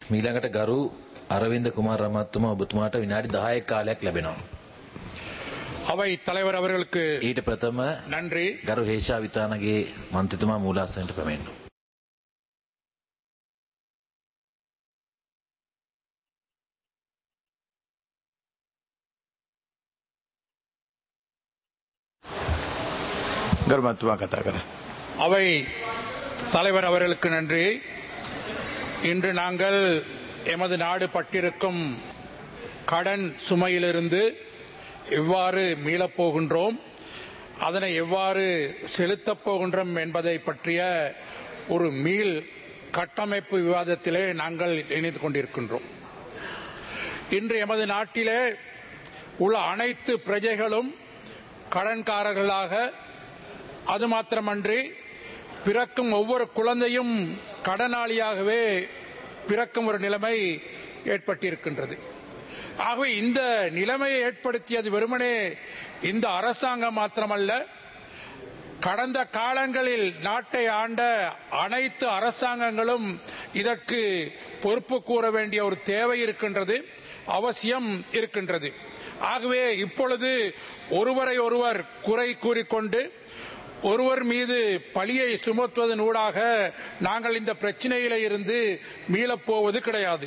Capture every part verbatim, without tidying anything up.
මීළඟට ගරු අරවින්ද කුමාර රමත්තුමා ඔබතුමාට විනාඩි දහයක කාලයක් ලැබෙනවා. அவை தலைவர் அவர்களுக்கு ඊට ප්‍රථම நன்றி. ගරු හේෂා විතානගේ මන්ත්‍රීතුමා මූලාසනයට පැමිණෙනවා. ගරුමත්තුමා කතා කර. அவை தலைவர் அவர்களுக்கு நன்றி. இன்று நாங்கள் எமது நாடு பட்டிருக்கும் கடன் சுமையிலிருந்து எவ்வாறு மீளப் போகின்றோம், அதனை எவ்வாறு செலுத்தப் போகின்றோம் என்பதை பற்றிய ஒரு மீள் கட்டமைப்பு விவாதத்திலே நாங்கள் இணைந்து கொண்டிருக்கின்றோம். இன்று எமது நாட்டிலே உள்ள அனைத்து பிரஜைகளும் கடன்காரர்களாக, அது மாத்திரமன்றி பிறக்கும் ஒவ்வொரு குழந்தையும் கடனாளியாகவே பிறக்கும் ஒரு நிலைமை ஏற்பட்டிருக்கின்றது. ஆகவே இந்த நிலைமையை ஏற்படுத்தியது வெறுமனே இந்த அரசாங்கம் மாத்திரமல்ல, கடந்த காலங்களில் நாட்டை ஆண்ட அனைத்து அரசாங்கங்களும் இதற்கு பொறுப்பு கூற வேண்டிய ஒரு தேவை இருக்கின்றது, அவசியம் இருக்கின்றது. ஆகவே இப்பொழுது ஒருவரை ஒருவர் குறை கூறிக்கொண்டு ஒருவர் மீது பழியை சுமத்துவதன் ஊடாக நாங்கள் இந்த பிரச்சனையில இருந்து மீளப்போவது கிடையாது.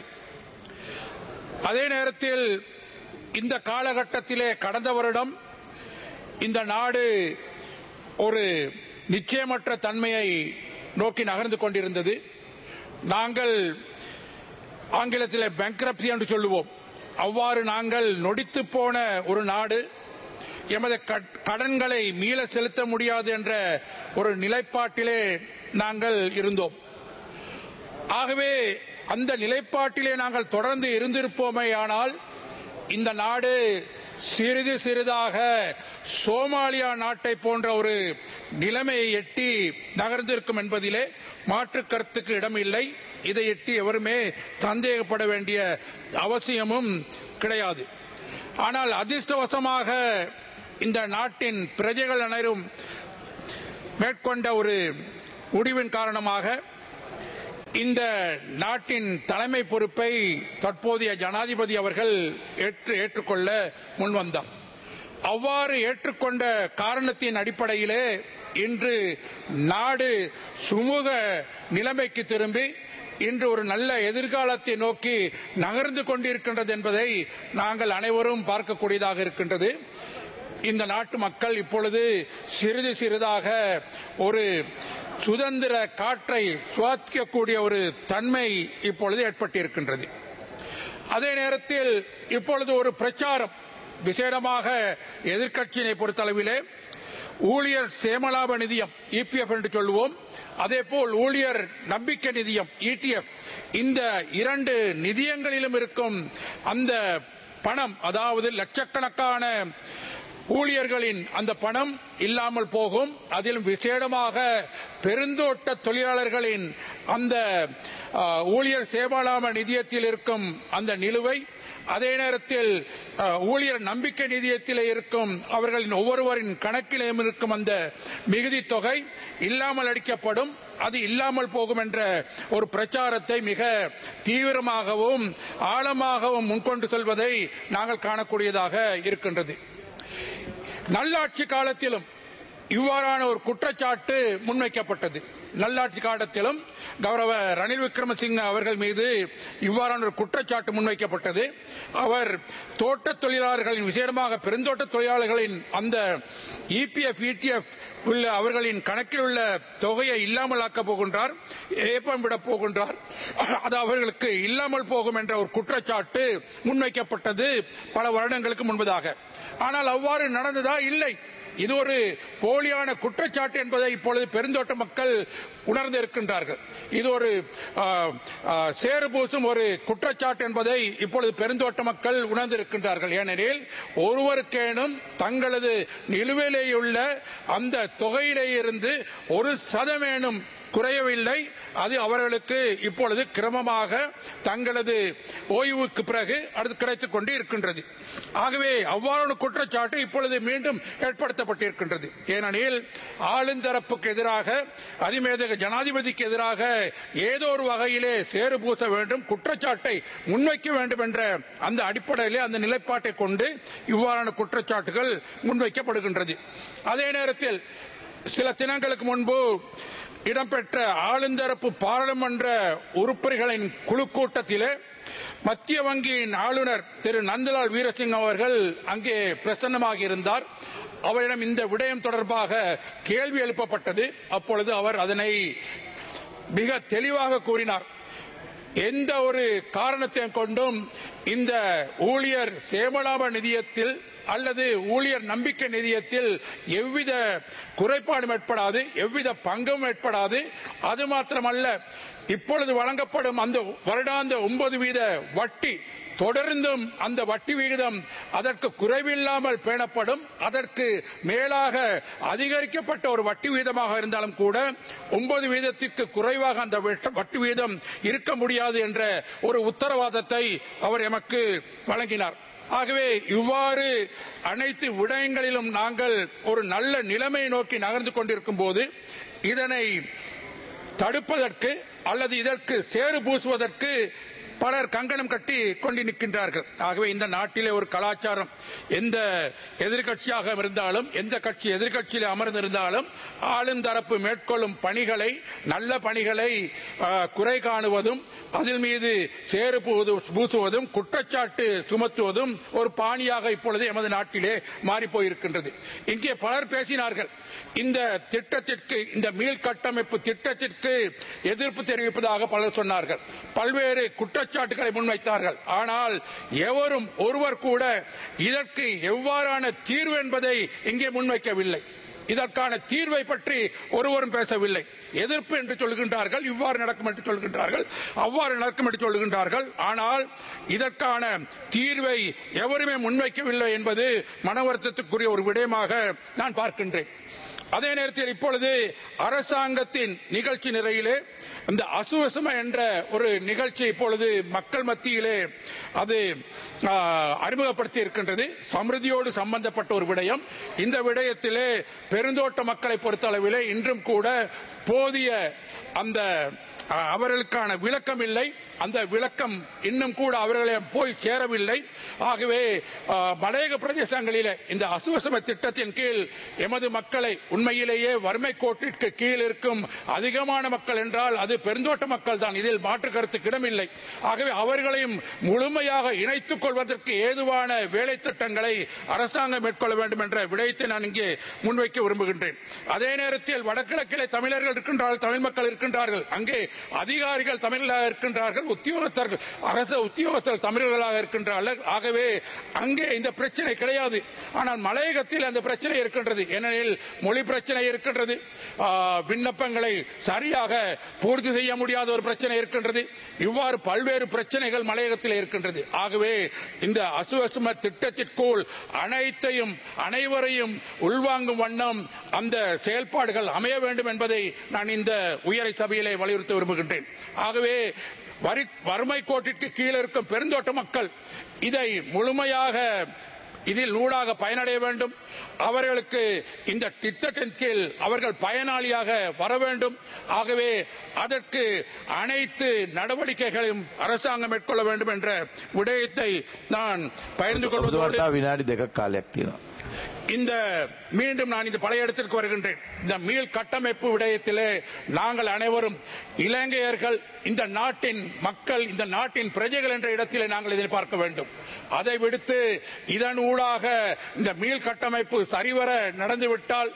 அதே நேரத்தில் இந்த காலகட்டத்திலே கடந்த வருடம் இந்த நாடு ஒரு நிச்சயமற்ற தன்மையை நோக்கி நகர்ந்து கொண்டிருந்தது. நாங்கள் ஆங்கிலத்தில் பேங்க்ரப்சி என்று சொல்லுவோம். அவ்வாறு நாங்கள் நொடித்து போன ஒரு நாடு, எமது கடன்களை மீள செலுத்த முடியாது என்ற ஒரு நிலைப்பாட்டிலே நாங்கள் இருந்தோம். ஆகவே அந்த நிலைப்பாட்டிலே நாங்கள் தொடர்ந்து இருந்திருப்போமேயானால் இந்த நாடு சிறிது சிறிதாக சோமாலியா நாட்டை போன்ற ஒரு நிலைமையை எட்டி நகர்ந்திருக்கும் என்பதிலே மாற்று கருத்துக்கு இடமில்லை. இதை எட்டி எவருமே சந்தேகப்பட வேண்டிய அவசியமும் கிடையாது. ஆனால் அதிர்ஷ்டவசமாக இந்த நாட்டின் பிரஜைகள் அனைவரும் மேற்கொண்ட ஒரு முடிவின் காரணமாக இந்த நாட்டின் தலைமை பொறுப்பை தற்போதைய ஜனாதிபதி அவர்கள் ஏற்று ஏற்றுக்கொள்ள முன்வந்தார். அவ்வாறு ஏற்றுக்கொண்ட காரணத்தின் அடிப்படையிலே இன்று நாடு சுமூக நிலைமைக்கு திரும்பி இன்று ஒரு நல்ல எதிர்காலத்தை நோக்கி நகர்ந்து கொண்டிருக்கின்றது என்பதை நாங்கள் அனைவரும் பார்க்கக்கூடியதாக இருக்கின்றது. இந்த நாட்டு மக்கள் இப்பொழுது சிறிது சிறிதாக ஒரு சுதந்திர காற்றை சுவாசிக்கக்கூடிய ஒரு தன்மை இப்பொழுது ஏற்பட்டிருக்கின்றது. அதே நேரத்தில் இப்பொழுது ஒரு பிரச்சாரம், விசேடமாக எதிர்க்கட்சியினை பொறுத்தளவிலே ஊழியர் சேமலாப நிதியம் இபிஎஃப் என்று சொல்லுவோம், அதே போல் ஊழியர் நம்பிக்கை நிதியம் இடிஎஃப், இந்த இரண்டு நிதியங்களிலும் இருக்கும் அந்த பணம், அதாவது லட்சக்கணக்கான ஊழியர்களின் அந்த பணம் இல்லாமல் போகும். அதிலும் விசேடமாக பெருந்தோட்ட தொழிலாளர்களின் அந்த ஊழியர் சேமலாப நிதியத்தில் இருக்கும் அந்த நிலுவை, அதே நேரத்தில் ஊழியர் நம்பிக்கை நிதியத்தில் இருக்கும் அவர்களின் ஒவ்வொருவரின் கணக்கிலும் இருக்கும் அந்த மிகுதி தொகை இல்லாமல் அடிக்கப்படும். அது இல்லாமல் போகும் என்ற ஒரு பிரச்சாரத்தை மிக தீவிரமாகவும் ஆழமாகவும் முன்கொண்டு செல்வதை நாங்கள் காணக்கூடியதாக இருக்கின்றது. நல்லாட்சி காலத்திலும் இவ்வாறான ஒரு குற்றச்சாட்டு முன்வைக்கப்பட்டது. நல்லாட்சி காலத்திலும் கௌரவ ரணில் விக்ரமசிங்க அவர்கள் மீது இவ்வாறான ஒரு குற்றச்சாட்டு முன்வைக்கப்பட்டது. அவர் தோட்ட தொழிலாளர்களின், விசேடமாக பெருந்தோட்ட தொழிலாளர்களின் அந்த இபிஎஃப் இடிஎஃப் உள்ள அவர்களின் கணக்கில் உள்ள தொகையை இல்லாமல் ஆக்கப் போகின்றார், ஏப்பம் விட போகின்றார், அது அவர்களுக்கு இல்லாமல் போகும் என்ற ஒரு குற்றச்சாட்டு முன்வைக்கப்பட்டது பல வருடங்களுக்கு முன்பதாக. ஆனால் அவ்வாறு நடந்ததா? இல்லை. இது ஒரு போலியான குற்றச்சாட்டு என்பதை இப்பொழுது பெருந்தோட்ட மக்கள் உணர்ந்து இருக்கின்றார்கள். இது ஒரு சேறு பூசும் ஒரு குற்றச்சாட்டு என்பதை இப்பொழுது பெருந்தோட்ட மக்கள் உணர்ந்து இருக்கின்றார்கள். ஏனெனில் ஒருவருக்கேனும் தங்களது நிலுவையிலேயுள்ள அந்த தொகையிலே இருந்து ஒரு சதமேனும் குறையவில்லை. அது அவர்களுக்கு இப்பொழுது கிரமமாக தங்களது ஓய்வுக்கு பிறகு அது கிடைத்துக் கொண்டு இருக்கின்றது. ஆகவே அவ்வாறான குற்றச்சாட்டு இப்பொழுது மீண்டும் ஏற்படுத்தப்பட்டிருக்கின்றது. ஏனெனில் ஆளுந்தரப்புக்கு எதிராக அதிமேதக ஜனாதிபதிக்கு எதிராக ஏதோ ஒரு வகையிலே சேறு பூச வேண்டும், குற்றச்சாட்டை முன்வைக்க வேண்டும் என்ற அந்த அடிப்படையிலே அந்த நிலைப்பாட்டை கொண்டு இவ்வாறான குற்றச்சாட்டுகள் முன்வைக்கப்படுகின்றது. அதே நேரத்தில் சில தினங்களுக்கு முன்பு இடம்பெற்ற ஆளுந்தரப்பு பாராளுமன்ற உறுப்பினர்களின் குழு கூட்டத்திலே மத்திய வங்கியின் ஆளுநர் திரு நந்தலால் வீரசிங்கம் அவர்கள் அங்கே பிரசன்னமாக இருந்தார். அவரிடம் இந்த விடயம் தொடர்பாக கேள்வி எழுப்பப்பட்டது. அப்பொழுது அவர் அதனை மிக தெளிவாக கூறினார். எந்த ஒரு காரணத்தை கொண்டும் இந்த ஊழியர் சேமலாப நிதியத்தில் அல்லது ஊழியர் நம்பிக்கை நிதியத்தில் எவ்வித குறைபாடும் ஏற்படாது, எவ்வித பங்கும் ஏற்படாது. அது மாத்திரமல்ல, இப்பொழுது வழங்கப்படும் அந்த வருடாந்த ஒன்பது வீத வட்டி தொடர்ந்தும் அந்த வட்டி விகிதம் அதற்கு குறைவில்லாமல் பேணப்படும். அதற்கு மேலாக அதிகரிக்கப்பட்ட ஒரு வட்டி வீதமாக இருந்தாலும் கூட ஒன்பது வீதத்திற்கு குறைவாக அந்த வட்டி வீதம் இருக்க முடியாது என்ற ஒரு உத்தரவாதத்தை அவர் எமக்கு வழங்கினார். ஆகவே இவ்வாறு அனைத்து விடயங்களிலும் நாங்கள் ஒரு நல்ல நிலைமையை நோக்கி நகர்ந்து கொண்டிருக்கும் போது இதனை தடுப்பதற்கு அல்லது இதற்கு சேறு பூசுவதற்கு பலர் கங்கணம் கட்டி கொண்டு நிற்கின்றார்கள். ஆகவே இந்த நாட்டிலே ஒரு கலாச்சாரம், எந்த எதிர்கட்சியாக இருந்தாலும் எந்த கட்சி எதிர்கட்சியில் அமர்ந்திருந்தாலும் ஆளுந்தரப்பு மேற்கொள்ளும் பணிகளை, நல்ல பணிகளை குறை காணுவதும் அதில் மீது சேறு பூசுவதும் குற்றச்சாட்டு சுமத்துவதும் ஒரு பாணியாக இப்பொழுது எமது நாட்டிலே மாறி போயிருக்கின்றது. இங்கே பலர் பேசினார்கள். இந்த திட்டத்திற்கு, இந்த மீள் கட்டமைப்பு திட்டத்திற்கு எதிர்ப்பு தெரிவிப்பதாக பலர் சொன்னார்கள். பல்வேறு குற்றச்சாட்டுகளை முன்வைத்தார்கள். ஆனால் எவரும் ஒருவர் கூட இதற்கு எவ்வாறான தீர்வு என்பதை இங்கே முன்வைக்கவில்லை. இதற்கான தீர்வை பற்றி ஒருவரும் பேசவில்லை. எதிர்ப்பு என்று சொல்கின்றார்கள், இவ்வாறு நடக்கும் என்று சொல்கின்றார்கள், அவ்வாறு நடக்கும் என்று சொல்கின்றார்கள். ஆனால் இதற்கான தீர்வை எவருமே முன்வைக்கவில்லை என்பது மன வருத்தத்துக்குரிய ஒரு விடயமாக நான் பார்க்கின்றேன். அதே நேரத்தில் இப்பொழுது அரசாங்கத்தின் நிகழ்ச்சி நிறையிலே இந்த அசுவசம என்ற ஒரு நிகழ்ச்சி இப்பொழுது மக்கள் மத்தியிலே அது அறிமுகப்படுத்தி இருக்கின்றது. சமிருதியோடு சம்பந்தப்பட்ட ஒரு விடயம். இந்த விடயத்திலே பெருந்தோட்ட மக்களை பொறுத்தளவிலே இன்றும் கூட போதிய அந்த அவர்களுக்கான விளக்கம் இல்லை. அந்த விளக்கம் இன்னும் கூட அவர்களை போய் சேரவில்லை. ஆகவே மலையக பிரதேசங்களிலே இந்த அசுவசம திட்டத்தின் கீழ் எமது மக்களை, உண்மையிலேயே வறுமை கோட்டிற்கு கீழ் இருக்கும் அதிகமான மக்கள் என்றால் அது பெருந்தோட்ட மக்கள் தான், இதில் மாற்று கருத்துக்கு இடமில்லை. ஆகவே அவர்களையும் முழுமையாக இணைத்துக் கொள்வதற்கு ஏதுவான வேலை திட்டங்களை அரசாங்கம் மேற்கொள்ள வேண்டும் என்ற விடயத்தை நான் இங்கே முன்வைக்க விரும்புகின்றேன். அதே நேரத்தில் வடகிழக்கிலே தமிழர்கள் இருக்கின்றார்கள், தமிழ் மக்கள் இருக்கின்றார்கள். அங்கே அதிகாரிகள் தமிழர்களாக இருக்கின்றார்கள், உத்தியோகத்தர்கள் அரசு உத்தியோகத்தர்கள் தமிழர்களாக இருக்கின்றார்கள். ஆகவே அங்கே இந்த பிரச்சனை கிடையாது. ஆனால் மலையகத்தில் அந்த பிரச்சனை இருக்கின்றது. ஏனெனில் மொழி பிரச்சனை இருக்கின்றது, விண்ணப்பங்களை சரியாக பூர்த்தி செய்ய முடியாத ஒரு பிரச்சனை இருக்கின்றது. இவ்வாறு பல்வேறு பிரச்சனைகள் மலையகத்தில் இருக்கின்றது. ஆகவே இந்த அசுவசம திட்டத்திற்குள் அனைத்தையும் அனைவரையும் உள்வாங்கும் வண்ணம் அந்த செயல்பாடுகள் அமைய வேண்டும் என்பதை நான் இந்த உயரை சபையிலே வலியுறுத்த விரும்புகின்றேன். ஆகவே வறுமை கோட்டிற்கு கீழே இருக்கும் பெருந்தோட்ட மக்கள் இதை முழுமையாக இதில் ஊடாக பயனடைய வேண்டும். அவர்களுக்கு இந்த திட்டத்தின் கீழ் அவர்கள் பயனாளியாக வர வேண்டும். ஆகவே அதற்கு அனைத்து நடவடிக்கைகளையும் அரசாங்கம் மேற்கொள்ள வேண்டும் என்ற விடயத்தை நான் பகிர்ந்து கொள்வதோடு இந்த மீண்டும் நான் இந்த பழைய இடத்திற்கு வருகின்றேன். இந்த மீள் கட்டமைப்பு விடயத்திலே நாங்கள் அனைவரும் இலங்கையர்கள், இந்த நாட்டின் மக்கள், இந்த நாட்டின் பிரஜைகள் என்ற இடத்திலே நாங்கள் எதிர்பார்க்க வேண்டும். அதை விடுத்து இதன் ஊடாக இந்த மீள் கட்டமைப்பு சரிவர நடந்துவிட்டால்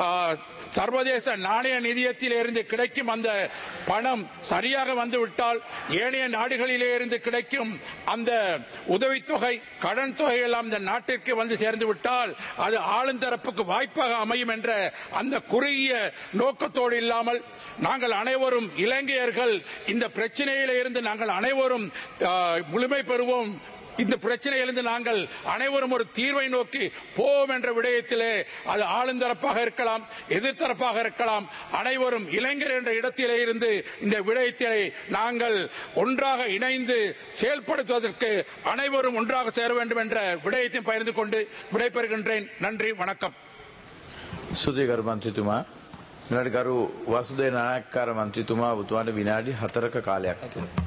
சர்வதேச நாணய நிதியத்திலே இருந்து கிடைக்கும் அந்த பணம் சரியாக வந்துவிட்டால், ஏனைய நாடுகளிலே இருந்து கிடைக்கும் அந்த உதவித்தொகை, கடன் தொகை எல்லாம் இந்த நாட்டிற்கு வந்து சேர்ந்து விட்டால் அது ஆளுந்தரப்புக்கு வாய்ப்பாக அமையும் என்ற அந்த குறுகிய நோக்கத்தோடு இல்லாமல் நாங்கள் அனைவரும் இலங்கையர்கள் இந்த பிரச்சனையில இருந்து நாங்கள் அனைவரும் முழுமை பெறுவோம், இந்த பிரச்சனையிலிருந்து நாங்கள் அனைவரும் ஒரு தீர்வை நோக்கி போவோம் என்ற விடயத்திலே அது ஆளுந்தரப்பாக இருக்கலாம், எதிர்த்தரப்பாக இருக்கலாம், அனைவரும் இளைஞர் என்ற இடத்திலே இருந்து இந்த விடயத்திலே நாங்கள் ஒன்றாக இணைந்து செயல்படுத்துவதற்கு அனைவரும் ஒன்றாக சேர வேண்டும் என்ற விடயத்தை பகிர்ந்து கொண்டு விடைபெறுகின்றேன். நன்றி, வணக்கம். සුදේකරු මන්ත්‍රීතුමා මෙලට ගරු වසුදේ නායකකාර මන්ත්‍රීතුමා ඔබතුමාට විනාඩි හතරක කාලයක් තියෙනවා.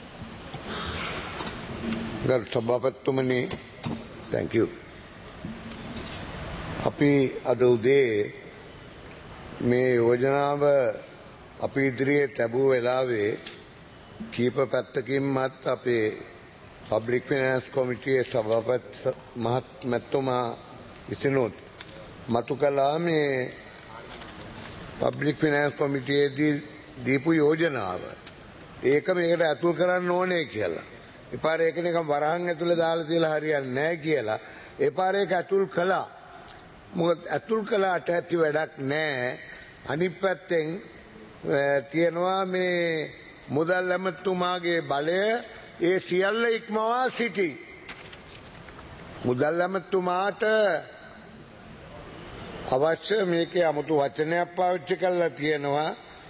ගරු සභාපතිතුමනි, thank you. අපි අද උදේ මේ යෝජනාව අපි ඉදිරියේ තැබූ වෙලාවේ කීප පැත්තකින්මත් අපේ පබ්ලික් ෆිනෑන්ස් කොමිටියේ සභාපති මහත්මතුමා විසිනුත් මතු කළා මේ පබ්ලික් ෆිනෑන්ස් කොමිටියේදී දීපු යෝජනාව. ඒක මේකට ඇතුල් කරන්න ඕනේ කියලා. එපාර ඒක නිකන් වරහන් ඇතුලේ දාලා තියලා හරියන්නේ නැහැ කියලා. එපාර ඒක ඇතුල් කළා. මොකද ඇතුල් කළාට ඇති වැඩක් නැහැ. අනිත් පැත්තෙන් තියෙනවා මේ මුදල් ඇමතුමාගේ බලය ඒ සියල්ල ඉක්මවා සිටි. මුදල් ඇමතුමාට අවශ්‍ය මේකේ 아무තු වචනයක් පාවිච්චි කරලා තියෙනවා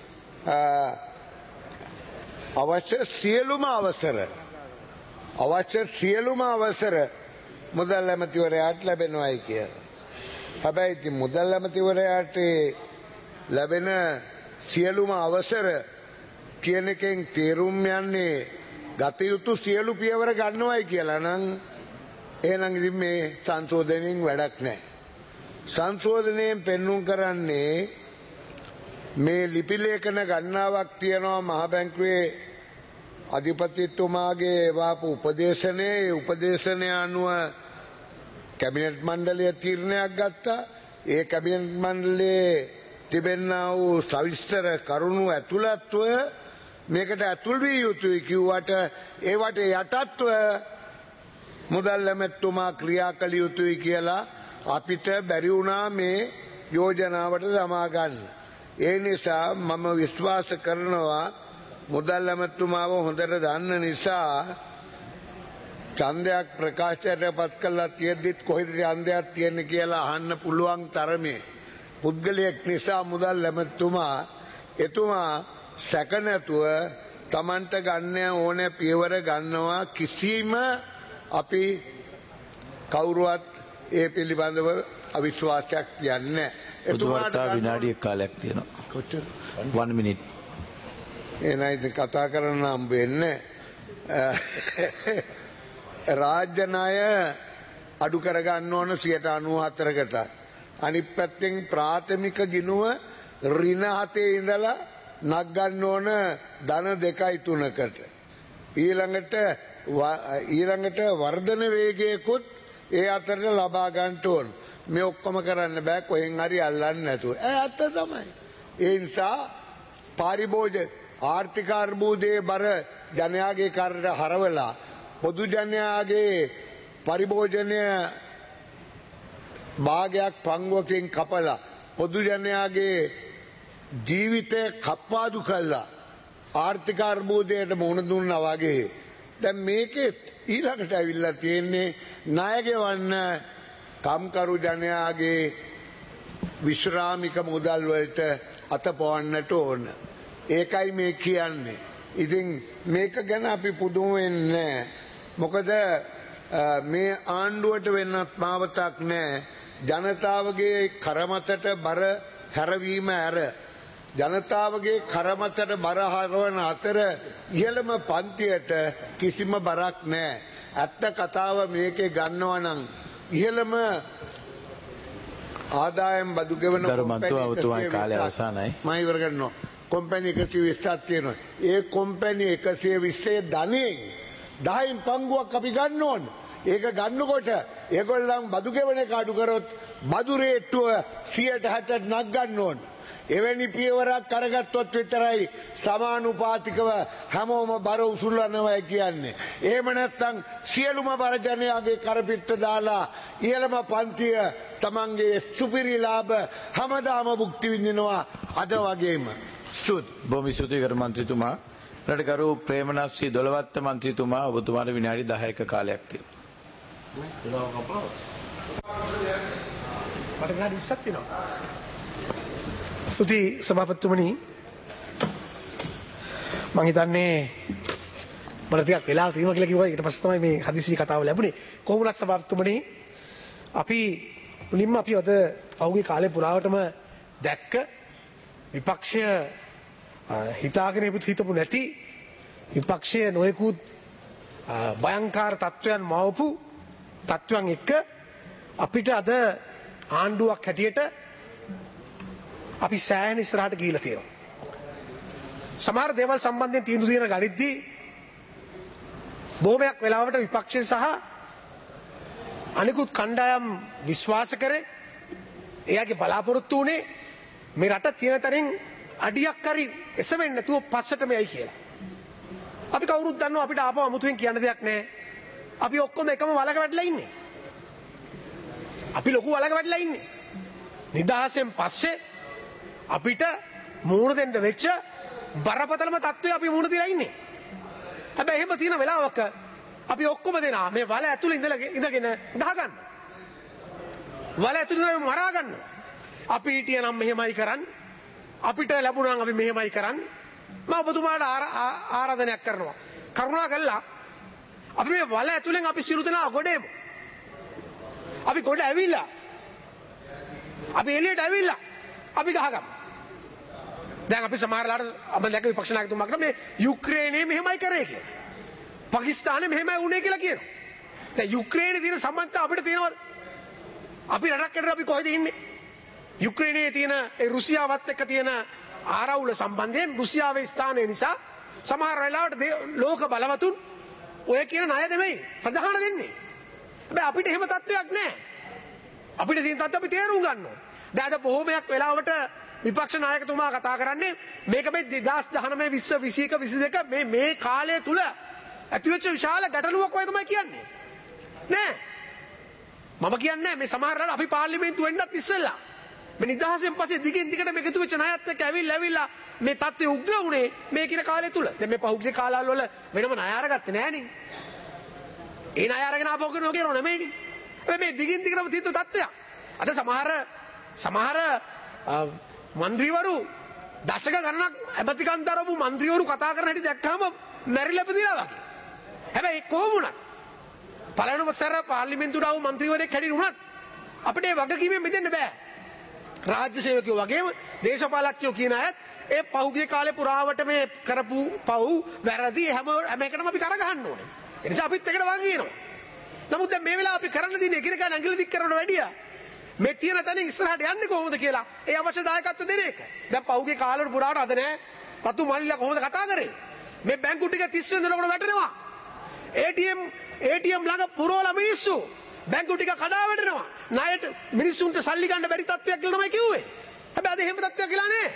අවශ්‍ය සියලුම අවසර අවශ්‍ය සියලුම අවසර මුදල් ඇමතිවරයාට ලැබෙනවායි කියලා. හැබැයි ඉතින් මුදල් ඇමතිවරයාට ලැබෙන සියලුම අවසර කියන එකෙන් තේරුම් යන්නේ ගත යුතු සියලු පියවර ගන්නවයි කියලා නම් එහෙනම් ඉතින් මේ සංශෝධනයෙන් වැඩක් නැහැ. සංශෝධනයෙන් පෙන්වුම් කරන්නේ මේ ලිපි ලේඛන ගණනාවක් තියෙනවා මහ බැංකුවේ අධිපතිතුමාගේ වාපු උපදේශනයේ උපදේශනය අනුව කැබිනට් මණ්ඩලය තීරණයක් ගත්තා. ඒ කැබිනට් මණ්ඩලයේ තිබෙනා වූ සවිස්තර කරුණු ඇතුළත්ව මේකට ඇතුල් විය යුතුයි කිව්වට ඒවට යටත්ව මුදල් ඇමතුමා ක්‍රියා කළ යුතුයි කියලා අපිට බැරි වුණා මේ යෝජනාවට සමා ගන්න. ඒ නිසා මම විශ්වාස කරනවා මුදල් ඇමතුමාව හොඳට දන්න නිසා ඡන්දයක් ප්‍රකාශයට පත් කළා තියෙද්දිත් කොහෙද ඡන්දයක් තියෙන්නේ කියලා අහන්න පුළුවන් තරමේ පුද්ගලයෙක් නිසා මුදල් ඇමතුමා එතුමා සැක නැතුව Tamanට ගන්න ඕනේ පියවර ගන්නවා. කිසිම අපි කවුරුවත් ඒ පිළිබඳව අවිශ්වාසයක් කියන්නේ එතුමාට විනාඩියක් කාලයක් තියෙනවා. කොච්චර? one minute. එනයිද කතා කරන්න හම්බ වෙන්නේ. රාජ්‍ය ණය අඩු කර ගන්න ඕන සියයට අනූහතරකට. අනිත් පැත්තෙන් ප්‍රාථමික ගිණුම ඍණ හතේ ඉඳලා නක් ගන්න ඕන ධන දෙකයි තුනකට. ඊළඟට ඊළඟට වර්ධන වේගයකුත් ඒ අතරට ලබා ගන්න ඕන. මේ ඔක්කොම කරන්න බෑ කොහෙන් හරි අල්ලන්නේ නැතුව. ඒ ඇත්ත තමයි. ඒ නිසා පරිභෝජ ආර්ථික අර්බුදයේ බර ජනයාගේ කරට හරවලා පොදු ජනයාගේ පරිභෝජනය භාගයක් පංගුවකින් කපලා පොදු ජනයාගේ ජීවිතය කප්පාදු කළා ආර්ථික අර්බුදයට මුහුණ දුන්නා වගේ. දැන් මේකේ ඊළඟට ඇවිල්ලා තියෙන්නේ ණය ගෙවන්න කම්කරු ජනයාගේ විශ්‍රාමික මුදල් වලට අතපොවන්නට ඕන. ඒකයි මේ කියන්නේ. ඉතින් මේක ගැන අපි පුදුම වෙන්නේ මොකද මේ ආණ්ඩුවට වෙන්නත් මාවතක් නැහැ. ජනතාවගේ කරමතට බර හැරවීම ඇර ජනතාවගේ කරමතට බර හරවන අතර ඉහළම පන්තියට කිසිම බරක් නැහැ. ඇත්ත කතාව මේකේ ගන්නවා නම් ඉහළම ආදායම් බදු ගෙවන කර්මන්තවතුමාගේ කාලය අවසానයි. මම ඉවර කරනවා. කොම්පැනි එකසිය විස්සක් තියෙනවා. ඒ කොම්පැනි එකසිය විස්සේ ධනෙන් දහයෙන් පංගුවක් අපි ගන්න ඕන. ඒක ගන්නකොට ඒගොල්ලන් බදු ගෙවන එක අඩු කරොත් බදු රේට්ටුව සියයට හැත්තට නක් ගන්න ඕන. එවැනි පියවරක් අරගත්තොත් විතරයි සමානුපාතිකව හැමෝම බර උසුල්වනවා කියන්නේ. එහෙම නැත්නම් සියලුම බර ජනයාගේ කරපිට දාලා ඉහළම පන්තිය තමන්ගේ සුපිරි ලාභ හැමදාම භුක්ති විඳිනවා අද වගේම. ස්තුති. බොහොම ස්තුතියි කරු මන්ත්‍රීතුමා. රටකරු ප්‍රේමනාත් සී දොළවත්ත මන්ත්‍රීතුමා ඔබතුමාට විනාඩි දහයක කාලයක් තියෙනවා. මට විනාඩි විස්සක් තියෙනවා. ස්තුති සභාපතිතුමනි. මම හිතන්නේ මට ටිකක් වෙලා තියෙනවා කියලා කිව්වා. ඊට පස්සේ තමයි මේ හදිසි කතාව ලැබුණේ. කොහොමුණත් සභාපතිතුමනි අපි මුලින්ම අපි අද පහුගිය කාලේ පුරාවටම දැක්ක විපක්ෂය හිතාගෙන හිටපු නැති විපක්ෂය නොයෙකුත් භයංකාර තත්ත්වයන් මවපු තත්ත්වයන් එක්ක අපිට අද ආණ්ඩුවක් හැටියට අපි සෑහෙන ඉස්සරහට ගිහිලා තියෙනවා. සමහර දේවල් සම්බන්ධයෙන් තීන්දුව දෙන ගනිද්දී බොහොමයක් වෙලාවට විපක්ෂය සහ අනිකුත් කණ්ඩායම් විශ්වාස කරේ එයාගේ බලාපොරොත්තු උනේ මේ රට තියෙන තරම් අඩියක් හරි එසවෙන්නේ නැතුව පස්සටම යයි කියලා. අපි කවුරුත් දන්නවා අපිට ආපහු අමුතුවෙන් කියන්න දෙයක් නැහැ. අපි ඔක්කොම එකම වලක වැටලා ඉන්නේ. අපි ලොකු වලක වැටලා ඉන්නේ. නිදහසෙන් පස්සේ අපිට මූණ දෙන්න වෙච්ච බරපතලම තත්ත්වය අපි මූණ දීලා ඉන්නේ. හැබැයි එහෙම තියෙන වෙලාවක අපි ඔක්කොම දෙනා මේ වල ඇතුළේ ඉඳලා ඉඳගෙන ගහ ගන්න. වල ඇතුළේ මරා ගන්න. අපි හිටියනම් මෙහෙමයි කරන්නේ. අපිට ලැබුණා නම් අපි මෙහෙමයි කරන්නේ. මම ඔබතුමාට ආරාධනයක් කරනවා. කරුණා කළා අපි මේ වල ඇතුලෙන් අපි සිරු දෙනා ගොඩේමු. අපි ගොඩ ඇවිල්ලා අපි එළියට ඇවිල්ලා අපි ගහගමු. දැන් අපි සමහරලාට අපේ දැක්ක විපක්ෂ නායකතුමාකට මේ යුක්‍රේනයේ මෙහෙමයි කරේ කියලා. පාකිස්තානේ මෙහෙමයි වුණේ කියලා කියනවා. දැන් යුක්‍රේනයේ තියෙන සම්බන්ධතාව අපිට තියෙනවද? අපි රටක් ඇතුළේ අපි කොහෙද ඉන්නේ? යුක්‍රේනයේ තියෙන ඒ රුසියාවත් එක්ක තියෙන ආරවුල සම්බන්ධයෙන් රුසියාවේ ස්ථානය නිසා සමහර වෙලාවට ලෝක බලවතුන් ඔය කියන ණය දෙමෙයි ප්‍රධාන දෙන්නේ. හැබැයි අපිට එහෙම තත්ත්වයක් නැහැ. අපිට තියෙන තත්ත්ව අපි තේරුම් ගන්න ඕන. දැන් අද බොහොමයක් වෙලාවට විපක්ෂ නායකතුමා කතා කරන්නේ මේක මේ දෙදාස් දහනවය විස්ස විසියක විසි දෙක මේ මේ කාලය තුල ඇතිවෙච්ච විශාල ගැටලුවක් වගේ තමයි කියන්නේ. නෑ. මම කියන්නේ මේ සමහරවල් අපි පාර්ලිමේන්තු වෙන්නත් ඉස්සෙල්ලා මේ නිදහසෙන් පස්සේ දිගින් දිගට මේක එකතු වෙච්ච ණයත් එක්ක ඇවිල්ලා ඇවිල්ලා මේ තත්ත්වය උග්‍ර වුණේ මේ කියන කාලය තුල. දැන් මේ පහුගිය කාලවල වල වෙනම ණය අරගත්තේ නෑනේ. ඒ ණය අරගෙන ආපහු කරනවා කියනවා නෙමෙයිනේ. හැබැයි මේ දිගින් දිගටම තියෙන තත්ත්වයක්. අද සමහර සමහර මන්ත්‍රීවරු දශක ගණනක් ඇමතිකම් දරපු මන්ත්‍රීවරු කතා කරන හැටි දැක්කම මැරිලා ඉපදිලා වගේ. හැබැයි කොහොම වුණත් පළවෙනිම සැර පාර්ලිමේන්තුවට ආව මන්ත්‍රීවරයෙක් හැටියට උනත් අපිට ඒ වගකීමෙන් මිදෙන්න බෑ. රාජ්‍ය සේවකයෝ වගේම දේශපාලකයෝ කියන අයත් ඒ පහුගිය කාලේ පුරාවට මේ කරපු පව් වැරදි හැම හැම එකටම අපි කරගහන්න ඕනේ. ඒ නිසා අපිත් එකට වගේ කියනවා. නමුත් දැන් මේ වෙලාව අපි කරන්න දින එකිනෙකා ඇඟිලි දික් කරනවට වැඩිය මේ තියෙන තැනින් ඉස්සරහට යන්නේ කොහොමද කියලා ඒ අවශ්‍ය දායකත්ව දෙන එක. දැන් පහුගිය කාලවල පුරාවට අද නෑ රතු මල්ලිලා කොහොමද කතා කරේ? මේ බැංකු ටික තිස් වෙනිදාකට වැටෙනවා. ඒ ටී එම් ඒ ටී එම් ළඟ පුරවලා මිනිස්සු බැංකු ටික කඩා වැටෙනවා. ණයට මිනිස්සුන්ට සල්ලි ගන්න බැරි තත්ත්වයක් කියලා තමයි කිව්වේ. හැබැයි අද එහෙම තත්ත්වයක් කියලා නෑ.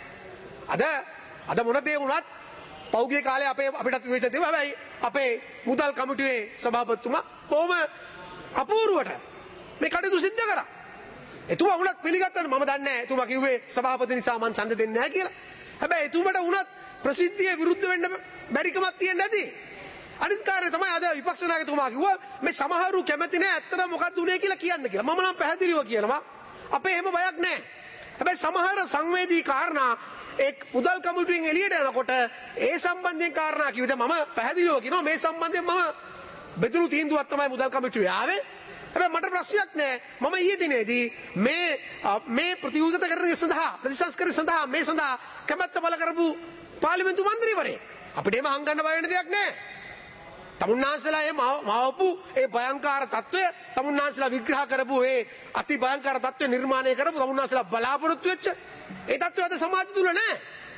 අද අද මොන දේ වුණත් පෞද්ගලික කාලේ අපේ අපිටත් වෙච්ච දේ හැබැයි අපේ මුදල් කමිටුවේ සභාපතිතුමා බොහොම අපූර්වට මේ කටයුතු සිද්ධ කරා. එතුමා වුණත් පිළිගත්තා මම දන්නේ නැහැ. එතුමා කිව්වේ සභාපති නිසා මම ඡන්ද දෙන්නේ නැහැ කියලා. හැබැයි එතුමාට වුණත් ප්‍රසිද්ධිය විරුද්ධ වෙන්න බැරිකමක් තියෙන්නේ නැති. අනිත් කාර්යය තමයි අද විපක්ෂ නායකතුමා කිව්වා මේ සමහරු කැමති නැහැ ඇත්තට මොකක්ද උනේ කියලා කියන්න කියලා. මම නම් පැහැදිලිව කියනවා අපේ එහෙම බයක් නැහැ. හැබැයි සමහර සංවේදී කාරණා එක් මුදල් කමිටුවෙන් එළියට යනකොට ඒ සම්බන්ධයෙන් කාරණා කිව්වද මම පැහැදිලිව කියනවා මේ සම්බන්ධයෙන් මම බෙදුණු තීන්දුවක් තමයි මුදල් කමිටුවේ ආවේ. හැබැයි මට ප්‍රශ්නයක් නැහැ. මම ඊයේ දිනේදී මේ මේ ප්‍රතිඋත්තර කරන සඳහා ප්‍රතිසංස්කරණ සඳහා මේ සඳහා කැමැත්ත බල කරපු පාර්ලිමේන්තු මන්ත්‍රීවරයෙක් අපිට එහෙම හංගන්න බය වෙන දෙයක් නැහැ. තමුන්නාන්සලා ඒ මාවපු ඒ භයංකාර තත්ත්වය තමුන්නාන්සලා විග්‍රහ කරපු ඒ අති භයංකාර තත්ත්වය නිර්මාණය කරපු තමුන්නාන්සලා බලාපොරොත්තු වෙච්ච ඒ තත්ත්වය අද සමාජය තුල නැහැ.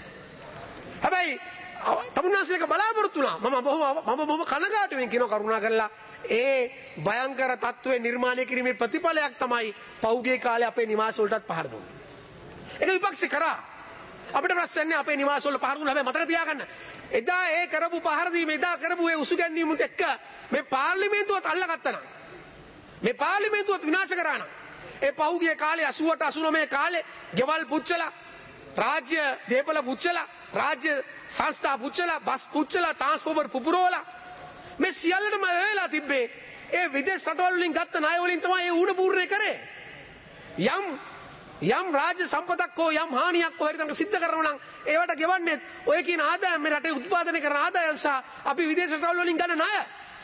හැබැයි තමුන්නාන්සලක බලාපොරොත්තු වුණා. මම බොහොම මම බොහොම කනගාටුවෙන් කියන කරුණා කරලා ඒ භයංකර තත්ත්වය නිර්මාණය කිරීමේ ප්‍රතිඵලයක් තමයි පෞද්ගලික කාලේ අපේ නිවාස වලටත් පහර දුන්නේ. ඒක විපක්ෂ කරා. අපිට ප්‍රශ්නන්නේ අපේ නිවාස වල පහර දුන්නා. හැබැයි මතක තියාගන්න එදා ඒ කරපු පහර දීම එදා කරපු ඒ උසුගැන්වීමුත් එක්ක මේ පාර්ලිමේන්තුවත් අල්ලගත්තා නම් මේ පාර්ලිමේන්තුවත් විනාශ කරා නම් ඒ පහුගිය කාලේ අසූ අට අසූ නවය කාලේ ගෙවල් පුච්චලා රාජ්‍ය දේපල පුච්චලා රාජ්‍ය සංස්ථා පුච්චලා බස් පුච්චලා ට්‍රාන්ස්ෆෝමර් පුපුරවලා මේ සියල්ලටම වෙලා තිබ්බේ ඒ විදේශ රටවල් වලින් ගත්ත ණය වලින් තමයි ඒ ඌණ පූර්ණේ කරේ. යම් යම් රාජ්‍ය සම්පතක් හෝ යම් හානියක් හෝ හරි තනක සිද්ධ කරනවා නම් ඒවට ගෙවන්නේ ඔය කියන ආදායම් මේ රටේ උත්පාදනය කරන ආදායම් සහ අපි විදේශ රටවල් වලින් ගන්න ණය.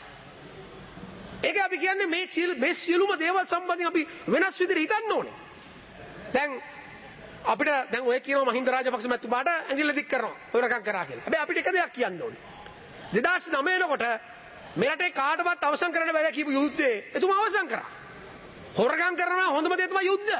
ඒක අපි කියන්නේ මේ මේ සියලුම දේවල් සම්බන්ධයෙන් අපි වෙනස් විදිහට හිතන්න ඕනේ. දැන් අපිට දැන් ඔය කියනවා මහින්ද රාජපක්ෂ මැතිතුමාට ඇඟිල්ල දික් කරනවා හොරකම් කරා කියලා. හැබැයි අපිට එක දෙයක් කියන්න ඕනේ. දෙදාස් නවය කොට මේ රටේ කාටවත් අවසන් කරන්න බැහැ කියපු යුද්ධේ එතුමා අවසන් කරා. හොරකම් කරනවා හොඳම දේ තමයි යුද්ධ.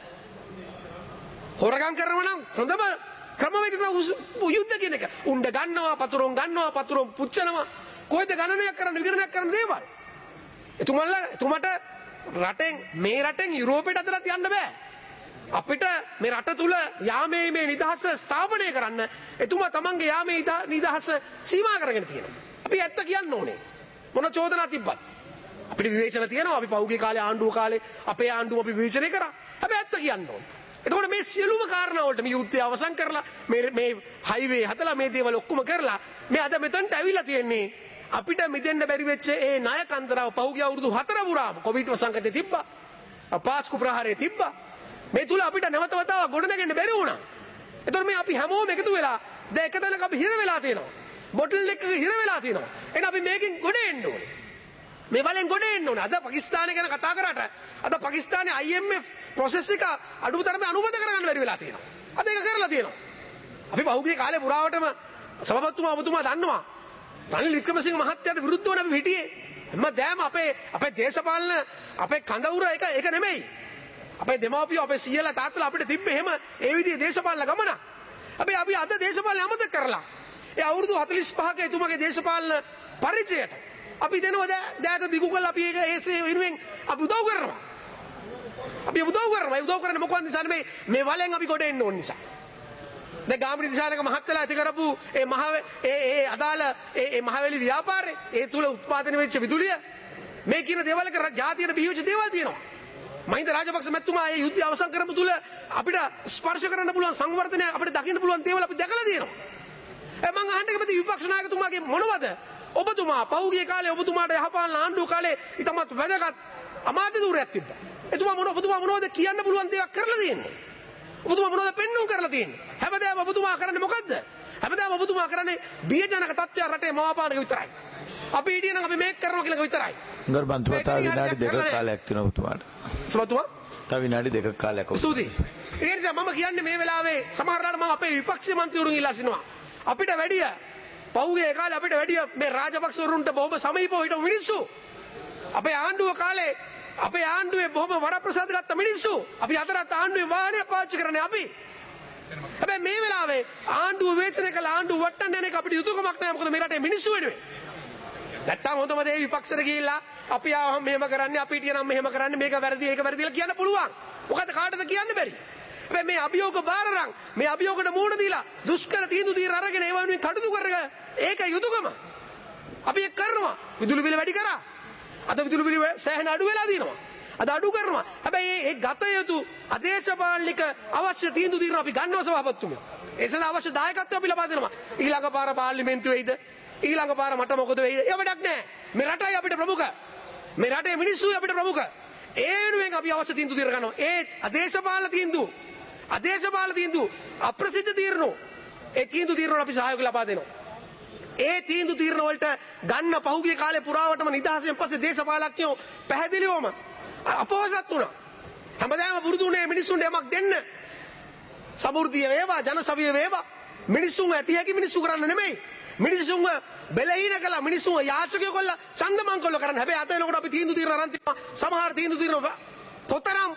හොරකම් කරනවා නම් හොඳම ක්‍රමවේදය තමයි යුද්ධ කියන එක. උණ්ඩ ගන්නවා, පතුරුම් ගන්නවා, පතුරුම් පුච්චනවා. කොහෙද ගණනයක් කරන්න විගණනයක් කරන්න දේවල්. එතුමල්ලා එතුමට රටෙන් මේ රටෙන් යුරෝපයට අතරත් යන්න බෑ. අපිට මේ රට තුල යාමේ මේ නිදහස ස්ථාපනය කරන්න එතුමා තමන්ගේ යාමේ නිදහස සීමා කරගෙන තියෙනවා. අපි ඇත්ත කියන්න ඕනේ. මොන චෝදනා තිබ්බත් අපිට විවේචන තියෙනවා. අපි පහුගිය කාලේ ආණ්ඩුව කාලේ අපේ ආණ්ඩුව අපි විවේචනය කරා. හැබැයි ඇත්ත කියන්න ඕනේ. එතකොට මේ සියලුම කාරණා වලට මේ යුද්ධය අවසන් කරලා මේ මේ හයිවේ හදලා මේ දේවල් ඔක්කොම කරලා මේ අද මෙතනට ඇවිල්ලා තියෙන්නේ අපිට මිදෙන්න බැරි වෙච්ච ඒ ණය කන්දරාව පහුගිය අවුරුදු හතර පුරාම කොවිඩ් වසංගතේ තිබ්බා. පාස්කු ප්‍රහාරයේ තිබ්බා. මේ තුල අපිට නැවත වතාවක් ගොඩනගන්න බැරි වුණා. එතකොට මේ අපි හැමෝම එකතු වෙලා දැන් එක තැනක අපි හිර වෙලා තියෙනවා. බොටල් එකක හිර වෙලා තියෙනවා. එහෙනම් අපි මේකෙන් ගොඩ එන්න ඕනේ. මේ වලෙන් ගොඩ එන්න ඕනේ. අද පාකිස්තානය ගැන කතා කරාට අද පාකිස්තානයේ I M F process එක අඩුතරමේ අනුමත කරගන්න බැරි වෙලා තියෙනවා. අද ඒක කරලා තියෙනවා. අපි පහුගිය කාලේ පුරාවටම සභාපතිතුමා ඔබතුමා දන්නවා. රනිල් වික්‍රමසිංහ මහත්තයාට විරුද්ධව අපි හිටියේ. හැමදාම අපේ අපේ දේශපාලන අපේ කඳවුර එක ඒක නෙමෙයි. අපේ දෙමාපියෝ අපේ සීයලා තාත්තලා අපිට තිබ්බේ එහෙම ඒ විදිහේ දේශපාලන ගමන. හැබැයි අපි අද දේශපාලන අමතක කරලා ඒ අවුරුදු හතළිස් පහක එතුමාගේ දේශපාලන පරිචයට අපි දෙනවා දෑත දිගු කරලා අපි ඒක ඒ වෙනුවෙන් අපි උදව් කරනවා. අපි උදව් කරනවා. ඒ උදව් කරන්නේ මොකක්ද නිසා මේ මේ වලෙන් අපි කොට එන්න ඕන නිසා. දැන් ගාමිණී දිසානක මහත්තයලා ඇති කරපු ඒ මහ ඒ ඒ අදාළ ඒ ඒ මහවැලි ව්‍යාපාරේ ඒ තුල උත්පාදනය වෙච්ච විදුලිය මේ කියන දේවල් එක ජාතියට බිහිවෙච්ච දේවල් තියෙනවා. මහින්ද රාජපක්ෂ මැතිතුමා මේ යුද්ධය අවසන් කරපු තුල අපිට ස්පර්ශ කරන්න පුළුවන් සංවර්ධනය අපිට දකින්න පුළුවන් දේවල් අපි දැකලා තියෙනවා. ඒ මං අහන්න කැමති විපක්ෂ නායකතුමාගේ මොනවද? ඔබතුමා පහුගිය කාලේ ඔබතුමාට යහපාලන ආණ්ඩුව කාලේ ඉතමත් වැදගත් අමාත්‍ය ධූරයක් තිබ්බා. එතුමා මොන ඔබතුමා මොනවද කියන්න පුළුවන් දේවල් කරලා තියෙන්නේ? ඔබතුමා මොනවද පෙන්වුම් කරලා තියෙන්නේ? හැමදාම ඔබතුමා කරන්නේ මොකද්ද? හැමදාම ඔබතුමා කරන්නේ බියජනක තත්ත්වයක් රටේ මවාපානක විතරයි. අපි හිටියනම් අපි මේක කරනවා කියලා විතරයි. ගරු බන්තුමා තව විනාඩි දෙකක කාලයක් තියෙනවා ඔබතුමාට. සමතුමා තව විනාඩි දෙකක කාලයක් ඔබ. ස්තුතියි. ඒ නිසා මම කියන්නේ මේ වෙලාවේ සමහරවිට මම අපේ විපක්ෂීය මන්ත්‍රීවරුන් ඉල්ලා සිටිනවා. අපිට වැඩිය පහුගිය කාලේ අපිට වැඩිය මේ රාජපක්ෂවරුන්ට බොහොම සමීපව හිටපු මිනිස්සු. අපේ ආණ්ඩුව කාලේ අපේ ආණ්ඩුවේ බොහොම වරප්‍රසාද ගත්ත මිනිස්සු. අපි අතරත් ආණ්ඩුවේ වාහනය පාවිච්චි කරන්නේ අපි. හැබැයි මේ වෙලාවේ ආණ්ඩුව විවේචනය කළ ආණ්ඩුව වට්ටන්න යන එක අපිට යුතුයකමක් නැහැ. මොකද මේ රටේ මිනිස්සු වෙනුවෙන්. නැත්තම් හොඳම දේ විපක්ෂයට ගිහිල්ලා අපි ආවම මෙහෙම කරන්නේ අපි හිටියනම් මෙහෙම කරන්නේ මේක වැරදි ඒක වැරදි කියලා කියන්න පුළුවන්. මොකද කාටද කියන්න බැරි. හැබැයි මේ අභියෝග බාරරන් මේ අභියෝගකට මුහුණ දීලා දුෂ්කර තීන්දුව දීලා අරගෙන ඒ වුණින් කටයුතු කරක ඒක යුතුයකම. අපි ඒක කරනවා. විදුලි බිල වැඩි කරා. අද විදුලි බිල සෑහෙන අඩු වෙලා තියෙනවා. අද අඩු කරනවා. හැබැයි ඒ ගත යුතු අධේශපාලනික අවශ්‍ය තීන්දුව తీරන අපි ගන්නවා සභාපතිතුමෝ. ඒ සඳහා අවශ්‍ය දායකත්වය අපි ලබා දෙනවා. ඊළඟ පාර පාර්ලිමේන්තුවේද ඊළඟ පාර මට මොකද වෙයිද? ඒ වැඩක් නැහැ. මේ රටයි අපිට ප්‍රමුඛ. මේ රටේ මිනිස්සුයි අපිට ප්‍රමුඛ. ඒ වෙනුවෙන් අපි අවශ්‍ය තීන්දුව తీර ගන්නවා. ඒ අධේශපාලන තීන්දුව අධේශපාලන තීන්දුව අප්‍රසිද්ධ තීරණ ඒ තීන්දුව తీරන අපි සහයෝගය ලබා දෙනවා. ඒ තීන්දුව తీරන වලට ගන්න පහුගිය කාලේ පුරාවටම නිදහසෙන් පස්සේ දේශපාලඥයෝ පැහැදිලිවම අපවසත් වුණා. හැමදාම පුරුදු වුණේ මිනිස්සුන්ට යමක් දෙන්න. සමෘද්ධිය වේවා ජනසවිය වේවා මිනිස්සුන් ඇති හැකි මිනිස්සු කරන්න නෙමෙයි. මිනිස්සුන්ව බෙලහීන කළා මිනිස්සුන්ව යාචකයෝ කළා ඡන්දමංකොල්ල කරන්න. හැබැයි අත එනකොට අපි තීන්දුව తీරන අරන් තියෙනවා. සමහර තීන්දුව తీරන කොතරම්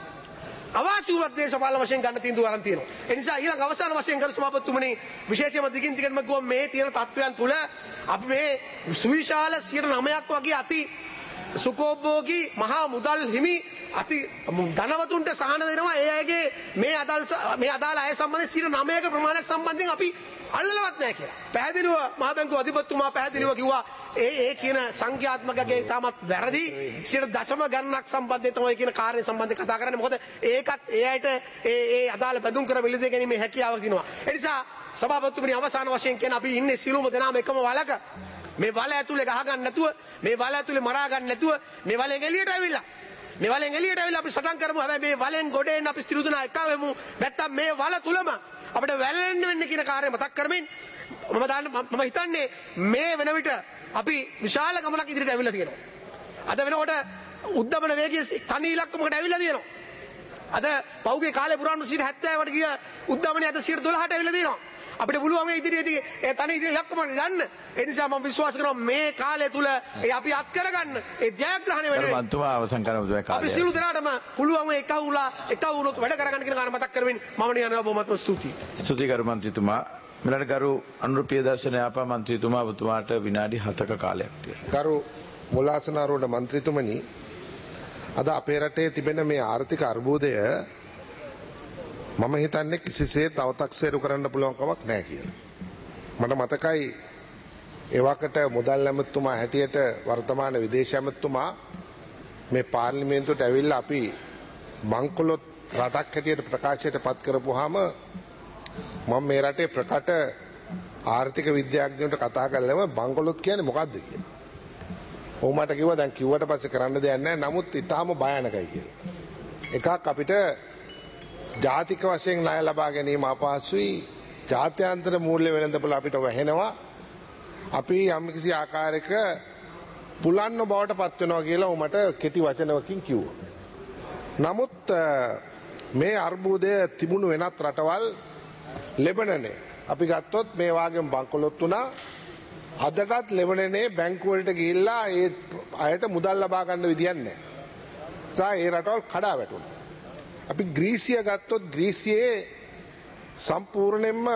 අවාසි වුණත් දේශපාලන වශයෙන් ගන්න තීන්දුව අරන් තියෙනවා. ඒ නිසා ඊළඟ අවසාන වශයෙන් කරු සභාපතිතුමනි විශේෂයෙන්ම දිගින් දිගටම ගොම් මේ තියෙන තත්වයන් තුල අපි මේ සුවිශාල සියයට නවයක් වගේ අති සුකෝභෝගී මහා මුදල් හිමි අති ධනවතුන්ට සහන දෙනවා. ඒ අයගේ මේ අදාළ මේ අදාළ අය සම්බන්ධයෙන් සියයට නවයක ප්‍රමාණයක් සම්බන්ධයෙන් අපි අල්ලලවත් නැහැ කියලා. පැහැදිලිව මහ බැංකුව අධිපතිතුමා පැහැදිලිව කිව්වා ඒ ඒ කියන සංඛ්‍යාත්මකගේ තාමත් වැරදි සියයට දශම ගණනක් සම්බන්ධයෙන් තමයි කියන කාර්ය සම්බන්ධයෙන් කතා කරන්නේ. මොකද ඒකත් ඒ අයට ඒ ඒ අදාළ බඳුන් කර විලදී ගැනීමේ හැකියාව තියෙනවා. ඒ නිසා සභාපතිතුමනි අවසාන වශයෙන් කියන අපි ඉන්නේ සියලුම දෙනාම එකම වලක මේ වල ඇතුලේ ගහ ගන්න නැතුව මේ වල ඇතුලේ මරා ගන්න නැතුව මේ වලෙන් එළියට ඇවිල්ලා මේ වලෙන් එළියට ඇවිල්ලා අපි සටන් කරමු. හැබැයි මේ වලෙන් ගොඩ එන්න අපි ස්ථිර දුනා එක වෙමු. නැත්තම් මේ වල තුලම අපිට වැළෙන්න වෙන්නේ කියන කාර්යය මතක් කරමින් මම දාන්න මම හිතන්නේ මේ වෙන විට අපි විශාල ගමනක් ඉදිරියට ඇවිල්ලා තියෙනවා. අද වෙනකොට උද්දමන වේගයේ තනි ඉලක්කමකට ඇවිල්ලා තියෙනවා. අද පෞගේ කාලේ පුරාණ සිට හැත්තෑවට ගිය උද්දමනයේ අද සිට දොළහට ඇවිල්ලා තියෙනවා. අපිට පුළුවන් මේ ඉදිරියේදී ඒ තනි ඉදිරි ඉලක්කමකට ගන්න. ඒ නිසා මම විශ්වාස කරනවා මේ කාලය තුල ඒ අපි අත් කරගන්න ඒ ජයග්‍රහණය වෙනුවෙන් මන්තුමා අවසන් කරන උදේ කාලය. අපි සියලු දෙනාටම පුළුවන් මේ එකවුලා එකවුනොත් වැඩ කරගන්න කියන කාරණා මතක් කරමින් මම නියනවා බොහොමත්ම ස්තුතියි. ස්තුතියි ගරු මන්ත්‍රීතුමා. මෙලට ගරු අනුර ප්‍රියදර්ශන යාපා මන්ත්‍රීතුමා ඔබතුමාට විනාඩි හතක කාලයක් තියෙනවා. ගරු මුලාසනාරෝඩ මන්ත්‍රීතුමනි, අද අපේ රටේ තිබෙන මේ ආර්ථික අර්බුදය මම හිතන්නේ කිසිසේත් අව탁සේරු කරන්න පුළුවන් කමක් නැහැ කියලා. මට මතකයි එවකට මුදල් ඇමතුමා හැටියට වර්තමාන විදේශ ඇමතුමා මේ පාර්ලිමේන්තුවට ඇවිල්ලා අපි බංකොලොත් රටක් හැටියට ප්‍රකාශයට පත් කරපුවාම මම මේ රටේ ප්‍රකට ආර්ථික විද්‍යාඥයන්ට කතා කළාම බංකොලොත් කියන්නේ මොකක්ද කියලා. ඔහුමට කිව්වා දැන් කිව්වට පස්සේ කරන්න දෙයක් නැහැ. නමුත් ඊටාම භයානකයි කියලා. එකක් අපිට ජාතික වශයෙන් ණය ලබා ගැනීම අපහසුයි. ජාත්‍යන්තර මූල්‍ය වෙළඳපොළ අපිට වැහෙනවා. අපි යම්කිසි ආකාරයක පුලන්න බවට පත් වෙනවා කියලා ඔහුමට කෙටි වචනකින් කිව්වා. නමුත් මේ අර්බුදය තිබුණු වෙනත් රටවල් ලෙබනනේ අපි ගත්තොත් මේ වාගේම බංකොලොත් වුණා. අදටත් ලෙබනනේ බැංකුවලට ගිහිල්ලා ඒ අයට මුදල් ලබා ගන්න විදියක් නැහැ. සා ඒ රටවල් කඩා වැටුණා. අපි ග්‍රීසිය ගත්තොත් ග්‍රීසියේ සම්පූර්ණයෙන්ම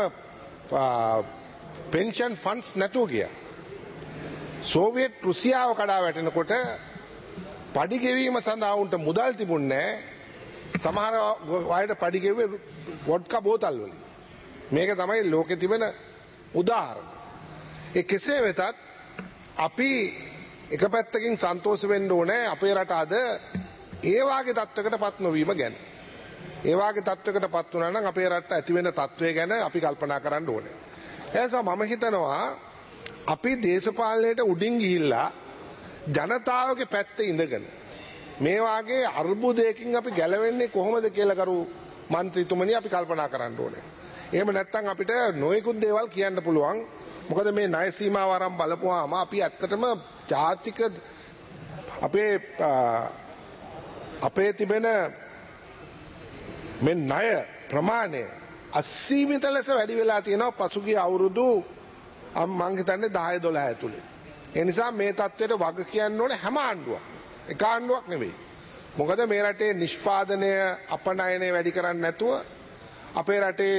පෙන්ෂන් ෆන්ඩ්ස් නැතුව ගියා. සෝවියට් රුසියාව කඩා වැටෙනකොට පඩි ගෙවීම සඳහා උන්ට මුදල් තිබුණේ නැහැ. සමහර අයට පඩි ගෙවුවේ වොඩ්කා බෝතල් වලින්. මේක තමයි ලෝකෙ තිබෙන උදාහරණ. ඒ කෙසේ වෙතත් අපි එක පැත්තකින් සන්තෝෂ වෙන්න ඕනේ අපේ රට අද ඒ වාගේ තත්වයකට පත් නොවීම ගැන. ඒ වාගේ තත්වයකට පත් වුණා නම් අපේ රට ඇති වෙන තත්වය ගැන අපි කල්පනා කරන්න ඕනේ. ඒ නිසා මම හිතනවා අපි දේශපාලනයට උඩින් ගිහිල්ලා ජනතාවගේ පැත්තේ ඉඳගෙන මේ වාගේ අර්බුදයකින් අපි ගැලවෙන්නේ කොහොමද කියලා කරු මන්ත්‍රීතුමනි අපි කල්පනා කරන්න ඕනේ. එහෙම නැත්නම් අපිට නොයෙකුත් දේවල් කියන්න පුළුවන්. මොකද මේ ණය සීමාව ආරම් බලපුවාම අපි ඇත්තටම ජාතික අපේ අපේ තිබෙන මේ ණය ප්‍රමාණය අසීමිත ලෙස වැඩි වෙලා තියෙනවා පසුගිය අවුරුදු මම හිතන්නේ දහය දොළහ ඇතුළේ. ඒ නිසා මේ තත්ත්වයට වග කියන්න ඕනේ හැම ආණ්ඩුවක්. එක ආණ්ඩුවක් නෙවෙයි. මොකද මේ රටේ නිෂ්පාදනය අපනයනය වැඩි කරන්නේ නැතුව අපේ රටේ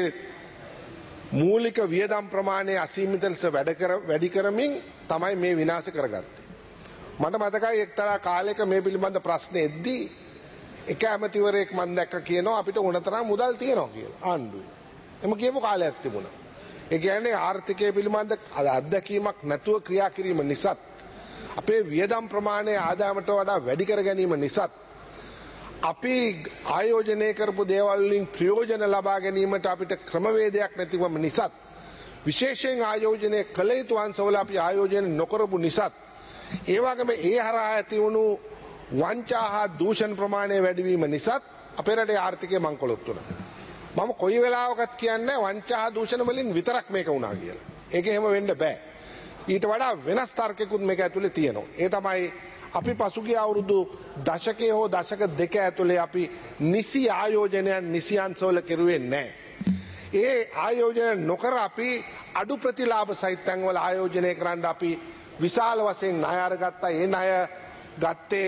මූලික වියදම් ප්‍රමාණය අසීමිත ලෙස වැඩ කර වැඩි කරමින් තමයි මේ විනාශ කරගත්තේ. මට මතකයි එක්තරා කාලයක මේ පිළිබඳ ප්‍රශ්න එද්දී එක ඇමතිවරයෙක් මම දැක්ක කියනවා අපිට ඕනතරම් මුදල් තියෙනවා කියලා ආණ්ඩුවේ. එම කියපු කාලයක් තිබුණා. ඒ කියන්නේ ආර්ථිකය පිළිබඳ අත්දැකීමක් නැතුව ක්‍රියා කිරීම නිසා අපේ වියදම් ප්‍රමාණය ආදායමට වඩා වැඩි කර ගැනීම නිසා අපි ආයෝජනය කරපු දේවල් වලින් ප්‍රයෝජන ලබා ගැනීමට අපිට ක්‍රමවේදයක් නැතිවම නිසා විශේෂයෙන් ආයෝජනය කළ යුතු අංශවල අපි ආයෝජන නොකරපු නිසා ඒ වගේම ඒ හරහා ඇති වුණු වංචා හා දූෂණ ප්‍රමාණය වැඩිවීම නිසා අපේ රටේ ආර්ථිකය මංකොලොත් වුණා. මම කොයි වෙලාවකත් කියන්නේ වංචා හා දූෂණ වලින් විතරක් මේක වුණා කියලා. ඒක එහෙම වෙන්න බෑ. ඊට වඩා වෙනස් තර්කයකුත් මේක ඇතුලේ තියෙනවා. ඒ තමයි අපි පසුගිය අවුරුදු දශකයේ හෝ දශක දෙක ඇතුලේ අපි නිසි ආයෝජනයන් නිසි අංශවල කෙරුවේ නැහැ. ඒ ආයෝජන නොකර අපි අඩු ප්‍රතිලාභ සහිත තැන්වල ආයෝජනය කරන්න අපි විශාල වශයෙන් ණය අරගත්තා. ඒ ණය ගත්තේ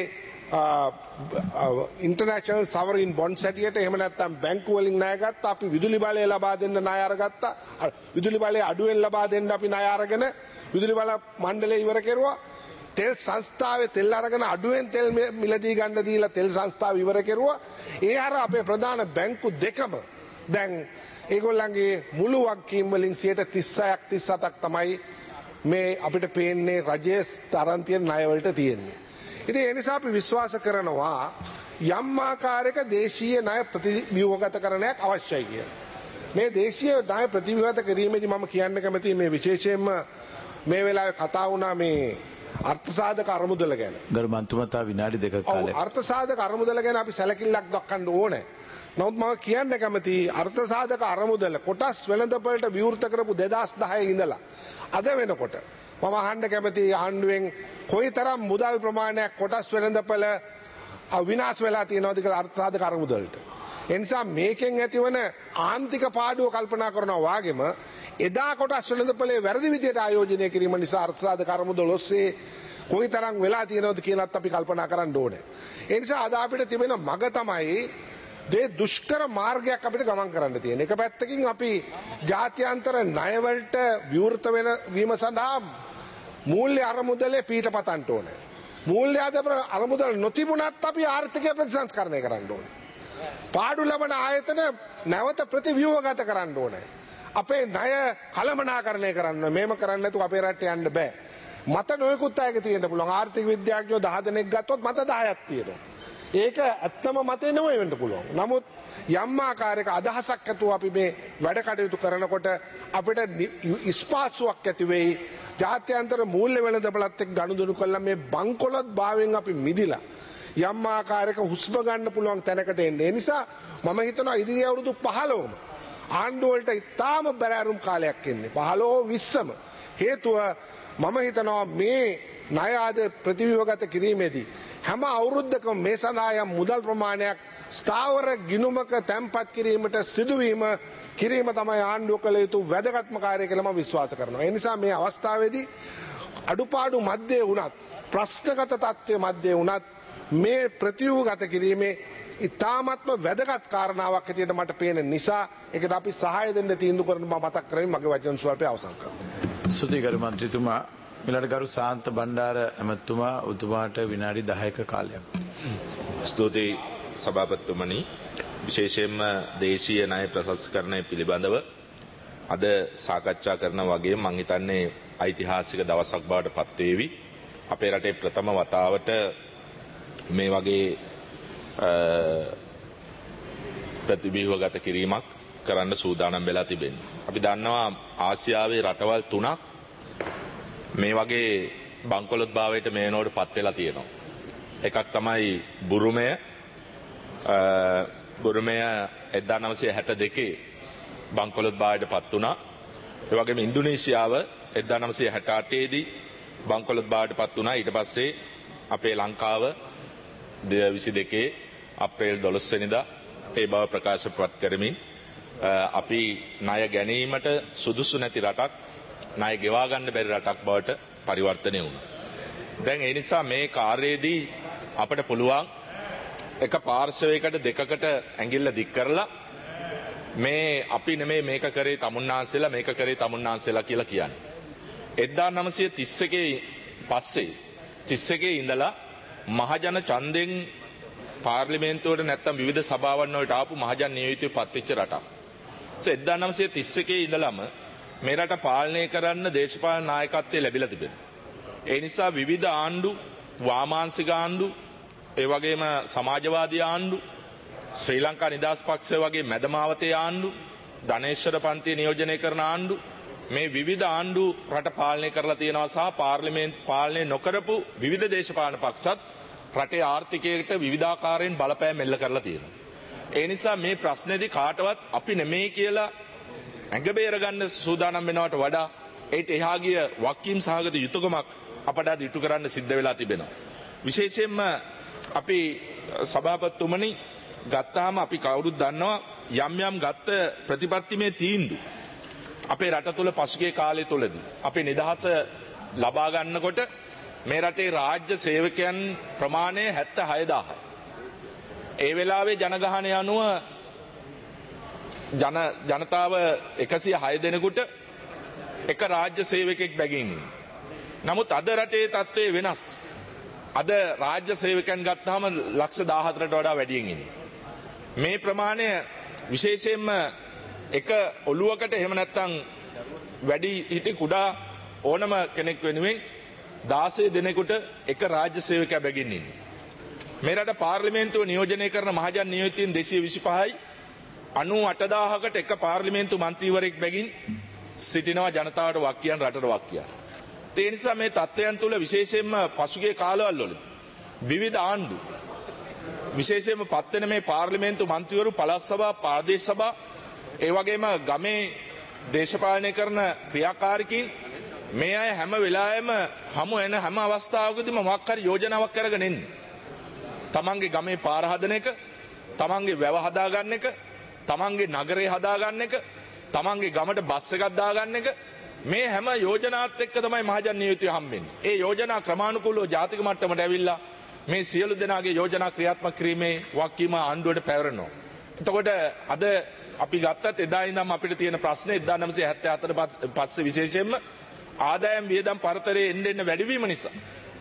ඉන්ටර්නැෂනල් සවරින් බොන්ඩ්ස් හැටියට. එහෙම නැත්නම් බැංකු වලින් ණය ගත්තා. අපි විදුලි බලය ලබා දෙන්න ණය අරගත්තා. විදුලි බලය අඩුවෙන් ලබා දෙන්න අපි ණය අරගෙන විදුලි බල මණ්ඩලය ඉවර කෙරුවා. තෙල් සංස්ථාවේ තෙල් අරගෙන අඩුවෙන් තෙල් මිලදී ගන්න දීලා තෙල් සංස්ථාව ඉවර කෙරුවා. ඒ අර අපේ ප්‍රධාන බැංකු දෙකම දැන් ඒගොල්ලන්ගේ මුළු වගකීම් වලින් සියයට තිස්සයක් තිස්හතක් තමයි මේ අපිට පේන්නේ රජයේ තරම් තියෙන ණය වලට තියෙන්නේ. ඉතින් ඒ නිසා අපි විශ්වාස කරනවා යම් ආකාරයක දේශීය ණය ප්‍රතිව්‍යුහගතකරණයක් අවශ්‍යයි කියලා. මේ දේශීය ණය ප්‍රතිව්‍යුහගත කිරීමේදී මම කියන්න කැමතියි මේ විශේෂයෙන්ම මේ වෙලාවේ කතා වුණා මේ අර්ථසාධක අරමුදල ගැන. ගරු මන්ත්‍රීතුමා විනාඩි දෙකක කාලයක්. අර්ථසාධක අරමුදල ගැන අපි සැලකිල්ලක් දක්වන්න ඕනේ. නමුත් මම කියන්න කැමති අර්ථසාධක අරමුදල කොටස් වෙළඳපළට විවෘත කරපු දෙදාස් දහය ඉඳලා අද වෙනකොට මම අහන්න කැමති ආණ්ඩුවෙන් කොයිතරම් මුදල් ප්‍රමාණයක් කොටස් වෙළඳපළ විනාශ වෙලා තියෙනවද කියලා අර්ථසාධක අරමුදලට. ඒ නිසා මේකෙන් ඇතිවන ආන්තික පාඩුව කල්පනා කරනවා වාගේම එදා කොටස් වෙළඳපළේ වැරදි විදියට ආයෝජනය කිරීම නිසා අර්ථසාධක අරමුදල ඔස්සේ කොයිතරම් වෙලා තියෙනවද කියලාත් අපි කල්පනා කරන්න ඕනේ. ඒ නිසා අද අපිට තිබෙන මග තමයි දේ දුෂ්කර මාර්ගයක් අපිට ගමන් කරන්න තියෙන. එක පැත්තකින් අපි ජාත්‍යන්තර ණයවලට විවෘත වෙන වීම සඳහා මූල්‍ය අරමුදලේ පීඨ පතන්න ඕනේ. මූල්‍ය අරමුදල නොතිබුණත් අපි ආර්ථිකය ප්‍රතිසංස්කරණය කරන්න ඕනේ. පාඩු ලබන ආයතන නැවත ප්‍රතිව්‍යුහගත කරන්න ඕනේ. අපේ ණය කළමනාකරණය කරන්න මේම කරන්න නැතුව අපේ රටේ යන්න බෑ. මත නොයෙකුත් අයක තියෙන්න පුළුවන්. ආර්ථික විද්‍යාඥයෝ දහ දෙනෙක් ගත්තොත් මත දහයක් තියෙනවා. ඒක ඇත්තම මතේ නෙවෙයි වෙන්න පුළුවන්. නමුත් යම් ආකාරයක අදහසක් ඇතුව අපි මේ වැඩ කටයුතු කරනකොට අපිට ඉස්පාසුවක් ඇති වෙයි. ජාත්‍යන්තර මූල්‍ය වෙළඳපළත් එක්ක ගනුදෙනු කළා මේ බංකොලොත් භාවයෙන් අපි මිදිලා යම් ආකාරයක හුස්ම ගන්න පුළුවන් තැනකට එන්නේ. ඒ නිසා මම හිතනවා ඉදිරි අවුරුදු පහළොවම ආණ්ඩුව වලට ඉතාම බැරෑරුම් කාලයක් එන්නේ. පහළොව විස්සම හේතුව මම හිතනවා මේ ණය ආද ප්‍රතිව්‍යුහගත කිරීමේදී හැම අවුරුද්දකම මේ සඳහා යම් මුදල් ප්‍රමාණයක් ස්ථාවර ගිණුමක තැන්පත් කිරීමට සිදුවීම කිරීම තමයි ආණ්ඩුව කළ යුතු වැදගත්ම කාර්යය කියලා මම විශ්වාස කරනවා. ඒ නිසා මේ අවස්ථාවේදී අඩුපාඩු මැද්දේ වුණත් ප්‍රශ්නගත තත්ත්වයේ මැද්දේ වුණත් මේ ප්‍රතිව්‍යුහගත කිරීමේ ඉතාමත්ම වැදගත් කාරණාවක් හැටියට මට පේන නිසා ඒකට අපි සහාය දෙන්න තීන්දුව කරන මම මතක් කරමින් මගේ වචන ස්වල්පය අවසන් කරනවා. ස්තුතියි ගරු මන්ත්‍රීතුමා. ඊළඟට ගරු සාන්ත බණ්ඩාර ඇමතුමා උතුමාට විනාඩි දහයක කාලයක්. ස්තුතියි සභාපතිතුමනි. විශේෂයෙන්ම දේශීය ණය ප්‍රසංස්කරණය පිළිබඳව අද සාකච්ඡා කරන වගේ මම හිතන්නේ ඓතිහාසික දවසක් බවට පත් වේවි. අපේ රටේ ප්‍රථම වතාවට මේ වගේ ප්‍රතිව්‍යුහගත කිරීමක් කරන්න සූදානම් වෙලා තිබෙනවා. අපි දන්නවා ආසියාවේ රටවල් තුනක් මේ වගේ බංකොලොත් භාවයට මේනෝට පත් වෙලා තියෙනවා. එකක් තමයි බුරුමය. බුරුමය එක්දහස් නවසිය හැට දෙකේ බංකොලොත් භාවයට පත් වුණා. ඒ වගේම ඉන්දුනීසියාව එක්දහස් නවසිය හැට අටේ දී බංකොලොත් භාවයට පත් වුණා. ඊට පස්සේ අපේ ලංකාව විසි දෙකේ අප්‍රේල් දොළොස් වෙනිදා ඒ බව ප්‍රකාශපත් කරමින් අපි ණය ගැනීමට සුදුසු නැති රටක් ණය ගෙවා ගන්න බැරි රටක් බවට පරිවර්තනය වුණා. දැන් ඒ නිසා මේ කාර්යයේදී අපට පුළුවන් එක පාර්ශවයකට දෙකකට ඇඟිල්ල දික් කරලා මේ අපි නෙමෙයි මේක කරේ තමුන්නාන්සේලා මේක කරේ තමුන්නාන්සේලා කියලා කියන්නේ. එක්දහස් නවසිය තිස් එකේ පස්සේ තිස් එකේ ඉඳලා මහජන ඡන්දෙන් පාර්ලිමේන්තුවට නැත්තම් විවිධ සභාවන් වලට ආපු මහජන නියෝජිතයෝ පත්වෙච්ච රටක්. එක්දහස් නවසිය තිස් එකේ ඉඳලම මේ රට පාලනය කරන්න දේශපාලන නායකත්වය ලැබිලා තිබෙනවා. ඒ නිසා විවිධ ආණ්ඩු, වාමාංශික ආණ්ඩු, ඒ වගේම සමාජවාදී ආණ්ඩු, ශ්‍රී ලංකා නිදහස් පක්ෂය වගේ මැදමාවතේ ආණ්ඩු, ධනේශ්වර පන්තිය නියෝජනය කරන ආණ්ඩු මේ විවිධ ආණ්ඩු රට පාලනය කරලා තියෙනවා සහ පාර්ලිමේන්තු පාලනය නොකරපු විවිධ දේශපාලන පක්ෂත් රටේ ආර්ථිකයට විවිධාකාරයෙන් බලපෑම් එල්ල කරලා තියෙනවා. ඒ නිසා මේ ප්‍රශ්නේදී කාටවත් අපි නෙමෙයි කියලා ඇඟ බේර ගන්න සූදානම් වෙනවට වඩා ඒට එහා ගිය වක්කීම් සහගත යුතුයකමක් අපට අද ඉටු කරන්න සිද්ධ වෙලා තිබෙනවා. විශේෂයෙන්ම අපි සභාපතිතුමනි ගත්තාම අපි කවුරුත් දන්නවා යම් යම් ගත්ත ප්‍රතිපත්තිමේ තීන්දුව අපේ රට තුළ පසුගිය කාලය තුළදී අපේ නිදහස ලබා ගන්නකොට මේ රටේ රාජ්‍ය සේවකයන් ප්‍රමාණය හැත්තෑ හය දාහයි. ඒ වෙලාවේ ජනගහනය අනුව ජන ජනතාව එකසිය හය දෙනෙකුට එක රාජ්‍ය සේවකෙක් බැගින් ඉන්නේ. නමුත් අද රටේ තත්ත්වය වෙනස්. අද රාජ්‍ය සේවකයන් ගත්තාම ලක්ෂ දාහතරට වඩා වැඩියෙන් ඉන්නේ. මේ ප්‍රමාණය විශේෂයෙන්ම එක ඔළුවකට එහෙම නැත්නම් වැඩි හිටි කුඩා ඕනම කෙනෙක් වෙනුවෙන් දාසය දෙනෙකුට එක රාජ්‍ය සේවකයා බැගින් ඉන්නේ. මේ රට පාර්ලිමේන්තුව නියෝජනය කරන මහජන නියෝජිතයින් දෙසිය විසි පහයි අනූ අටදාහකට එක පාර්ලිමේන්තු මන්ත්‍රීවරයෙක් බැගින් සිටිනවා ජනතාවට වක් කියන්න රටට වක් කියන්න. ඒ නිසා මේ තත්ත්වයන් තුළ විශේෂයෙන්ම පසුගිය කාලවල වල විවිධ ආණ්ඩු විශේෂයෙන්ම පත්වෙන මේ පාර්ලිමේන්තු මන්ත්‍රීවරු පළාත් සභා ප්‍රදේශ සභා ඒ වගේම ගමේ දේශපාලනය කරන ක්‍රියාකාරිකින් මේ අය හැම වෙලාවෙම හමු වෙන හැම අවස්ථාවකදීම මොකක් හරි යෝජනාවක් කරගෙන ඉන්නේ. තමන්ගේ ගමේ පාර හදන එක, තමන්ගේ වැව හදාගන්න එක, තමන්ගේ නගරේ හදාගන්න එක, තමන්ගේ ගමට බස් එකක් දාගන්න එක මේ හැම යෝජනාවත් එක්ක තමයි මහජන නියුතිය හම්බෙන්නේ. ඒ යෝජනා ක්‍රමානුකූලව ජාතික මට්ටමට ඇවිල්ලා මේ සියලු දෙනාගේ යෝජනා ක්‍රියාත්මක කිරීමේ වගකීම ආණ්ඩුවට පැවරෙනවා. එතකොට අද අපි ගත්තත් එදා ඉඳන් අපිට තියෙන ප්‍රශ්නේ එක්දාස් නවසිය හැත්තෑ හතර පස්සේ විශේෂයෙන්ම ආදායම් වියදම් පරතරයේ එන්න එන්න වැඩිවීම නිසා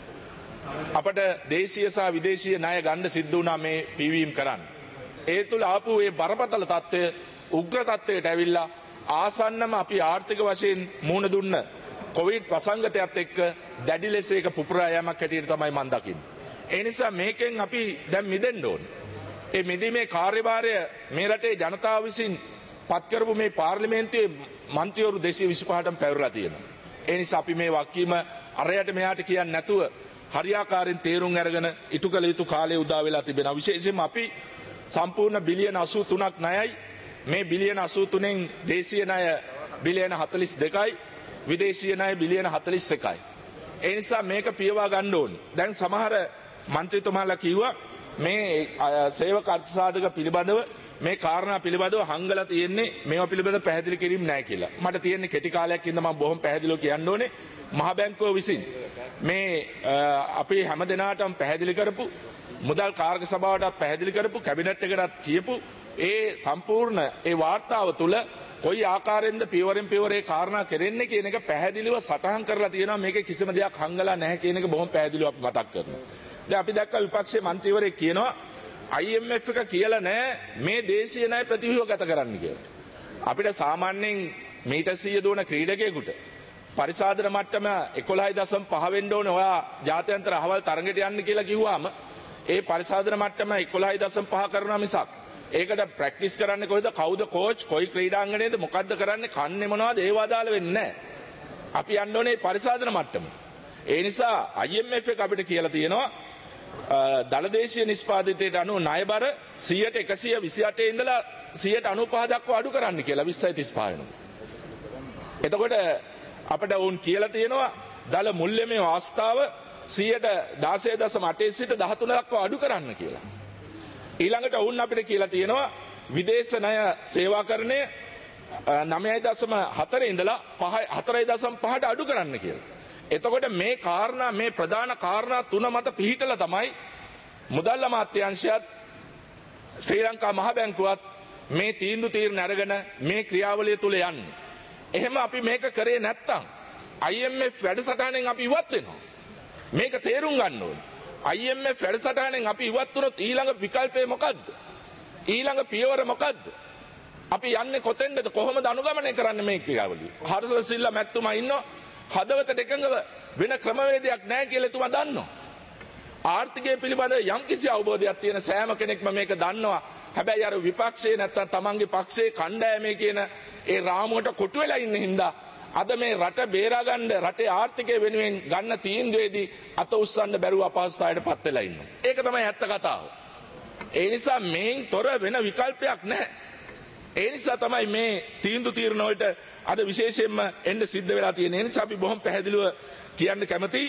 අපට දේශීය සහ විදේශීය ණය ගන්න සිද්ධ වුණා මේ පියවීම් කරන්න. ඒ තුල ආපු මේ බරපතල තත්ත්වය උග්‍ර තත්ත්වයට ඇවිල්ලා ආසන්නම අපි ආර්ථික වශයෙන් මුහුණ දුන්න කොවිඩ් ප්‍රසංගතයත් එක්ක දැඩි ලෙස ඒක පුපුරා යෑමක් හැටියට තමයි මම දකින්නේ. ඒ නිසා මේකෙන් අපි දැන් මිදෙන්න ඕනේ. ඒ මිදීමේ කාර්යභාරය මේ රටේ ජනතාව විසින් පත් කරපු මේ පාර්ලිමේන්තුවේ මන්ත්‍රීවරු දෙසිය විසිපහටම පැවරලා තියෙනවා. ඒ නිසා අපි මේ වගකීම අරයට මෙයාට කියන්නේ නැතුව හරියාකාරයෙන් තේරුම් අරගෙන ඉටු කළ යුතු කාලය උදා වෙලා තිබෙනවා. විශේෂයෙන්ම අපි සම්පූර්ණ බිලියන අසූ තුනක් ණයයි මේ බිලියන අසූ තුනෙන් දේශීය ණය බිලියන හතළිස් දෙකයි විදේශීය ණය බිලියන හතළිස් එකයි. ඒ නිසා මේක පියවා ගන්න ඕනේ. දැන් සමහර මන්ත්‍රීතුමාලා කිව්වා මේ සේවක අර්ථසාධක පිළිබඳව මේ කාරණා පිළිබඳව හංගලා තියෙන්නේ මේවා පිළිබඳව පැහැදිලි කිරීම නැහැ කියලා. මට තියෙන්නේ කෙටි කාලයක් ඉඳන් මම බොහොම පැහැදිලිව කියන්න ඕනේ. මහ බැංකුව විසින් මේ අපි හැම දිනාටම පැහැදිලි කරපු මුදල් කාර්ය සභාවටත් පැහැදිලි කරපු කැබිනට් එකටත් කියපු ඒ සම්පූර්ණ ඒ වාර්තාව තුළ කොයි ආකාරයෙන්ද පියවරෙන් පියවරේ කාරණා කෙරෙන්නේ කියන එක පැහැදිලිව සටහන් කරලා තියෙනවා. මේකේ කිසිම දෙයක් හංගලා නැහැ කියන එක බොහොම පැහැදිලිව අපි මතක් කරනවා. දැන් අපි දැක්ක විපක්ෂයේ මන්ත්‍රීවරයෙක් කියනවා I M F එක කියලා නැහැ මේ දේශීය ණය ප්‍රතිව්‍යුහගත කරන්න කියලා. අපිට සාමාන්‍යයෙන් මීටර් සීය දුවන ක්‍රීඩකයෙකුට පරිසාදන මට්ටම එකොළහයි දශම පහ වෙන්න ඕනේ ඔයා ජාත්‍යන්තර අහවල් තරඟට යන්න කියලා කිව්වම ඒ පරිසාදන මට්ටම එකොළහයි දශම පහ කරනවා මිසක් ඒකට ප්‍රැක්ටිස් කරන්නේ කොහෙද කවුද කෝච් කොයි ක්‍රීඩාංගණයේද මොකද්ද කරන්නේ කන්නේ මොනවද ඒව අදාළ වෙන්නේ නැහැ. අපි යන්න ඕනේ පරිසාදන මට්ටම. ඒ නිසා I M F එක අපිට කියලා තියෙනවා දළදේශීය නිෂ්පාදිතයට අනුව ණයබර සියයට එකසිය විසි අටේ ඉඳලා සියයට අනූපහ දක්වා අඩු කරන්න කියලා විස්සයි තිස් පහ වෙනවා. එතකොට අපිට වුන් කියලා තියෙනවා දල මුල්‍යමය අවස්ථාව සියයට දාසය දශම අටේ සිට දහතුන දක්වා අඩු කරන්න කියලා. ඊළඟට වුන් අපිට කියලා තියෙනවා විදේශ ණය සේවාකරණය නවයයි දශම හතරේ ඉඳලා හතරයි දශම පහට අඩු කරන්න කියලා. එතකොට මේ කාරණා මේ ප්‍රධාන කාරණා තුන මත පිහිටලා තමයි මුදල් අමාත්‍යාංශයත් ශ්‍රී ලංකා මහ බැංකුවත් මේ තීන්දුව තීරණ අරගෙන මේ ක්‍රියාවලිය තුල යන්නේ. එහෙම අපි මේක කරේ නැත්තම් I M F වැඩසටහනෙන් අපි ඉවත් වෙනවා. මේක තේරුම් ගන්න ඕනේ. I M F වැඩසටහනෙන් අපි ඉවත් වුණොත් ඊළඟ විකල්පය මොකද්ද? ඊළඟ පියවර මොකද්ද? අපි යන්නේ කොතෙන්ද කොහොමද අනුගමනය කරන්නේ මේ ක්‍රියාවලිය? හර්ෂ සිල්ලා මැතිතුමා ඉන්නවා හදවතට එකඟව වෙන ක්‍රමවේදයක් නැහැ කියලා එතුමා දන්නවා. ආර්ථිකය පිළිබඳ යම්කිසි අවබෝධයක් තියෙන සෑම කෙනෙක්ම මේක දන්නවා. හැබැයි අර විපක්ෂයේ නැත්තම් තමන්ගේ පක්ෂයේ කණ්ඩායමේ කියන ඒ රාමුවට කොටු වෙලා ඉන්න හින්දා අද මේ රට බේරාගන්න රටේ ආර්ථිකය වෙනුවෙන් ගන්න තීන්දුවේදී අත උස්සන්න බැරුව අපහසුතාවයට පත් වෙලා ඉන්නවා. ඒක තමයි ඇත්ත කතාව. ඒ නිසා මේන් තොර වෙන විකල්පයක් නැහැ. ඒ නිසා තමයි මේ තීන්දුව තීරණ වලට අද විශේෂයෙන්ම එන්න සිද්ධ වෙලා තියෙන්නේ. ඒ නිසා අපි බොහොම පැහැදිලිව කියන්න කැමතියි.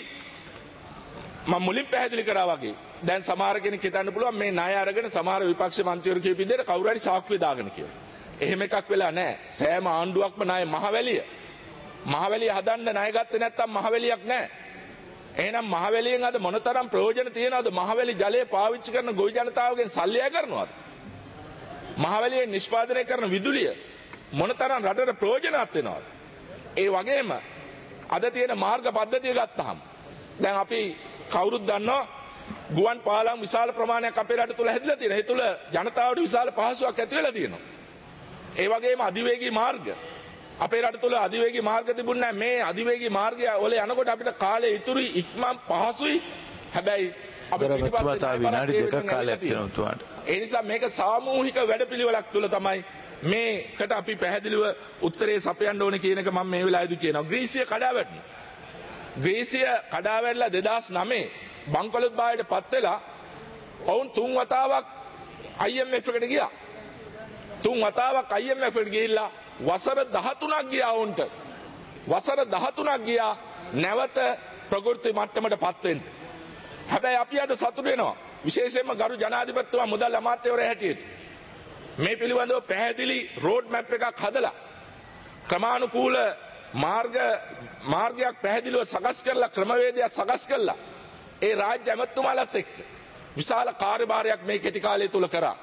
මම මුලින් පැහැදිලි කරා වගේ දැන් සමහර කෙනෙක් හිතන්න පුළුවන් මේ ණය අරගෙන සමහර විපක්ෂ මන්ත්‍රීවරු කියපු විදිහට කවුරු හරි සාක්කුවේ දාගෙන කියලා. එහෙම එකක් වෙලා නැහැ. සෑම ආණ්ඩුවක්ම ණය මහවැලිය. මහවැලිය හදන්න ණය ගත්තේ නැත්තම් මහවැලියක් නැහැ. එහෙනම් මහවැලියෙන් අද මොනතරම් ප්‍රයෝජන තියනවද? මහවැලි ජලය පාවිච්චි කරන ගොවි ජනතාවගෙන් සල්ලි අය කරනවද? මහවැලියෙන් නිෂ්පාදනය කරන විදුලිය මොනතරම් රටට ප්‍රයෝජනවත් වෙනවද? ඒ වගේම අද තියෙන මාර්ග පද්ධතිය ගත්තාම දැන් අපි කවුරුත් දන්නවා ගුවන් පාලම් විශාල ප්‍රමාණයක් අපේ රට තුල හැදිලා තියෙනවා. ඒ තුල ජනතාවට විශාල පහසුවක් ඇති වෙලා තියෙනවා. ඒ වගේම අධිවේගී මාර්ග අපේ රට තුල අධිවේගී මාර්ග තිබුණේ නැහැ. මේ අධිවේගී මාර්ගය වල යනකොට අපිට කාලය ඉතුරුයි ඉක්මන් පහසුයි. හැබැයි අපි පිටිපස්සේ විනාඩි දෙකක් කාලයක් තියෙනවා උතුමාට. ඒ නිසා මේක සාමූහික වැඩපිළිවෙලක් තුල තමයි මේකට අපි පැහැදිලිව උත්තරේ සපයන්න ඕනේ කියන එක මම මේ වෙලාවේදී කියනවා. ග්‍රීසිය කඩා වැටුණා. ග්‍රීසිය කඩාවැටලා දෙදහස් නවය බංකොලොත් බායට පත් වෙලා ඔවුන් තුන් වතාවක් I M F එකට ගියා. තුන් වතාවක් I M F එකට ගිහිල්ලා වසර දහතුනක් ගියා ඔවුන්ට. වසර දහතුනක් ගියා නැවත ප්‍රකෘති මට්ටමට පත් වෙන්න. හැබැයි අපි අද සතුටු වෙනවා. විශේෂයෙන්ම ගරු ජනාධිපතිතුමා මුදල් අමාත්‍යවරයා හැටියට මේ පිළිබඳව පැහැදිලි රෝඩ් මැප් එකක් හදලා ක්‍රමානුකූල මාර්ග මාර්ගයක් පැහැදිලිව සකස් කරලා ක්‍රමවේදයක් සකස් කරලා ඒ රාජ්‍ය ඇමතුමාලත් එක්ක විශාල කාර්යභාරයක් මේ කෙටි කාලය තුල කරා.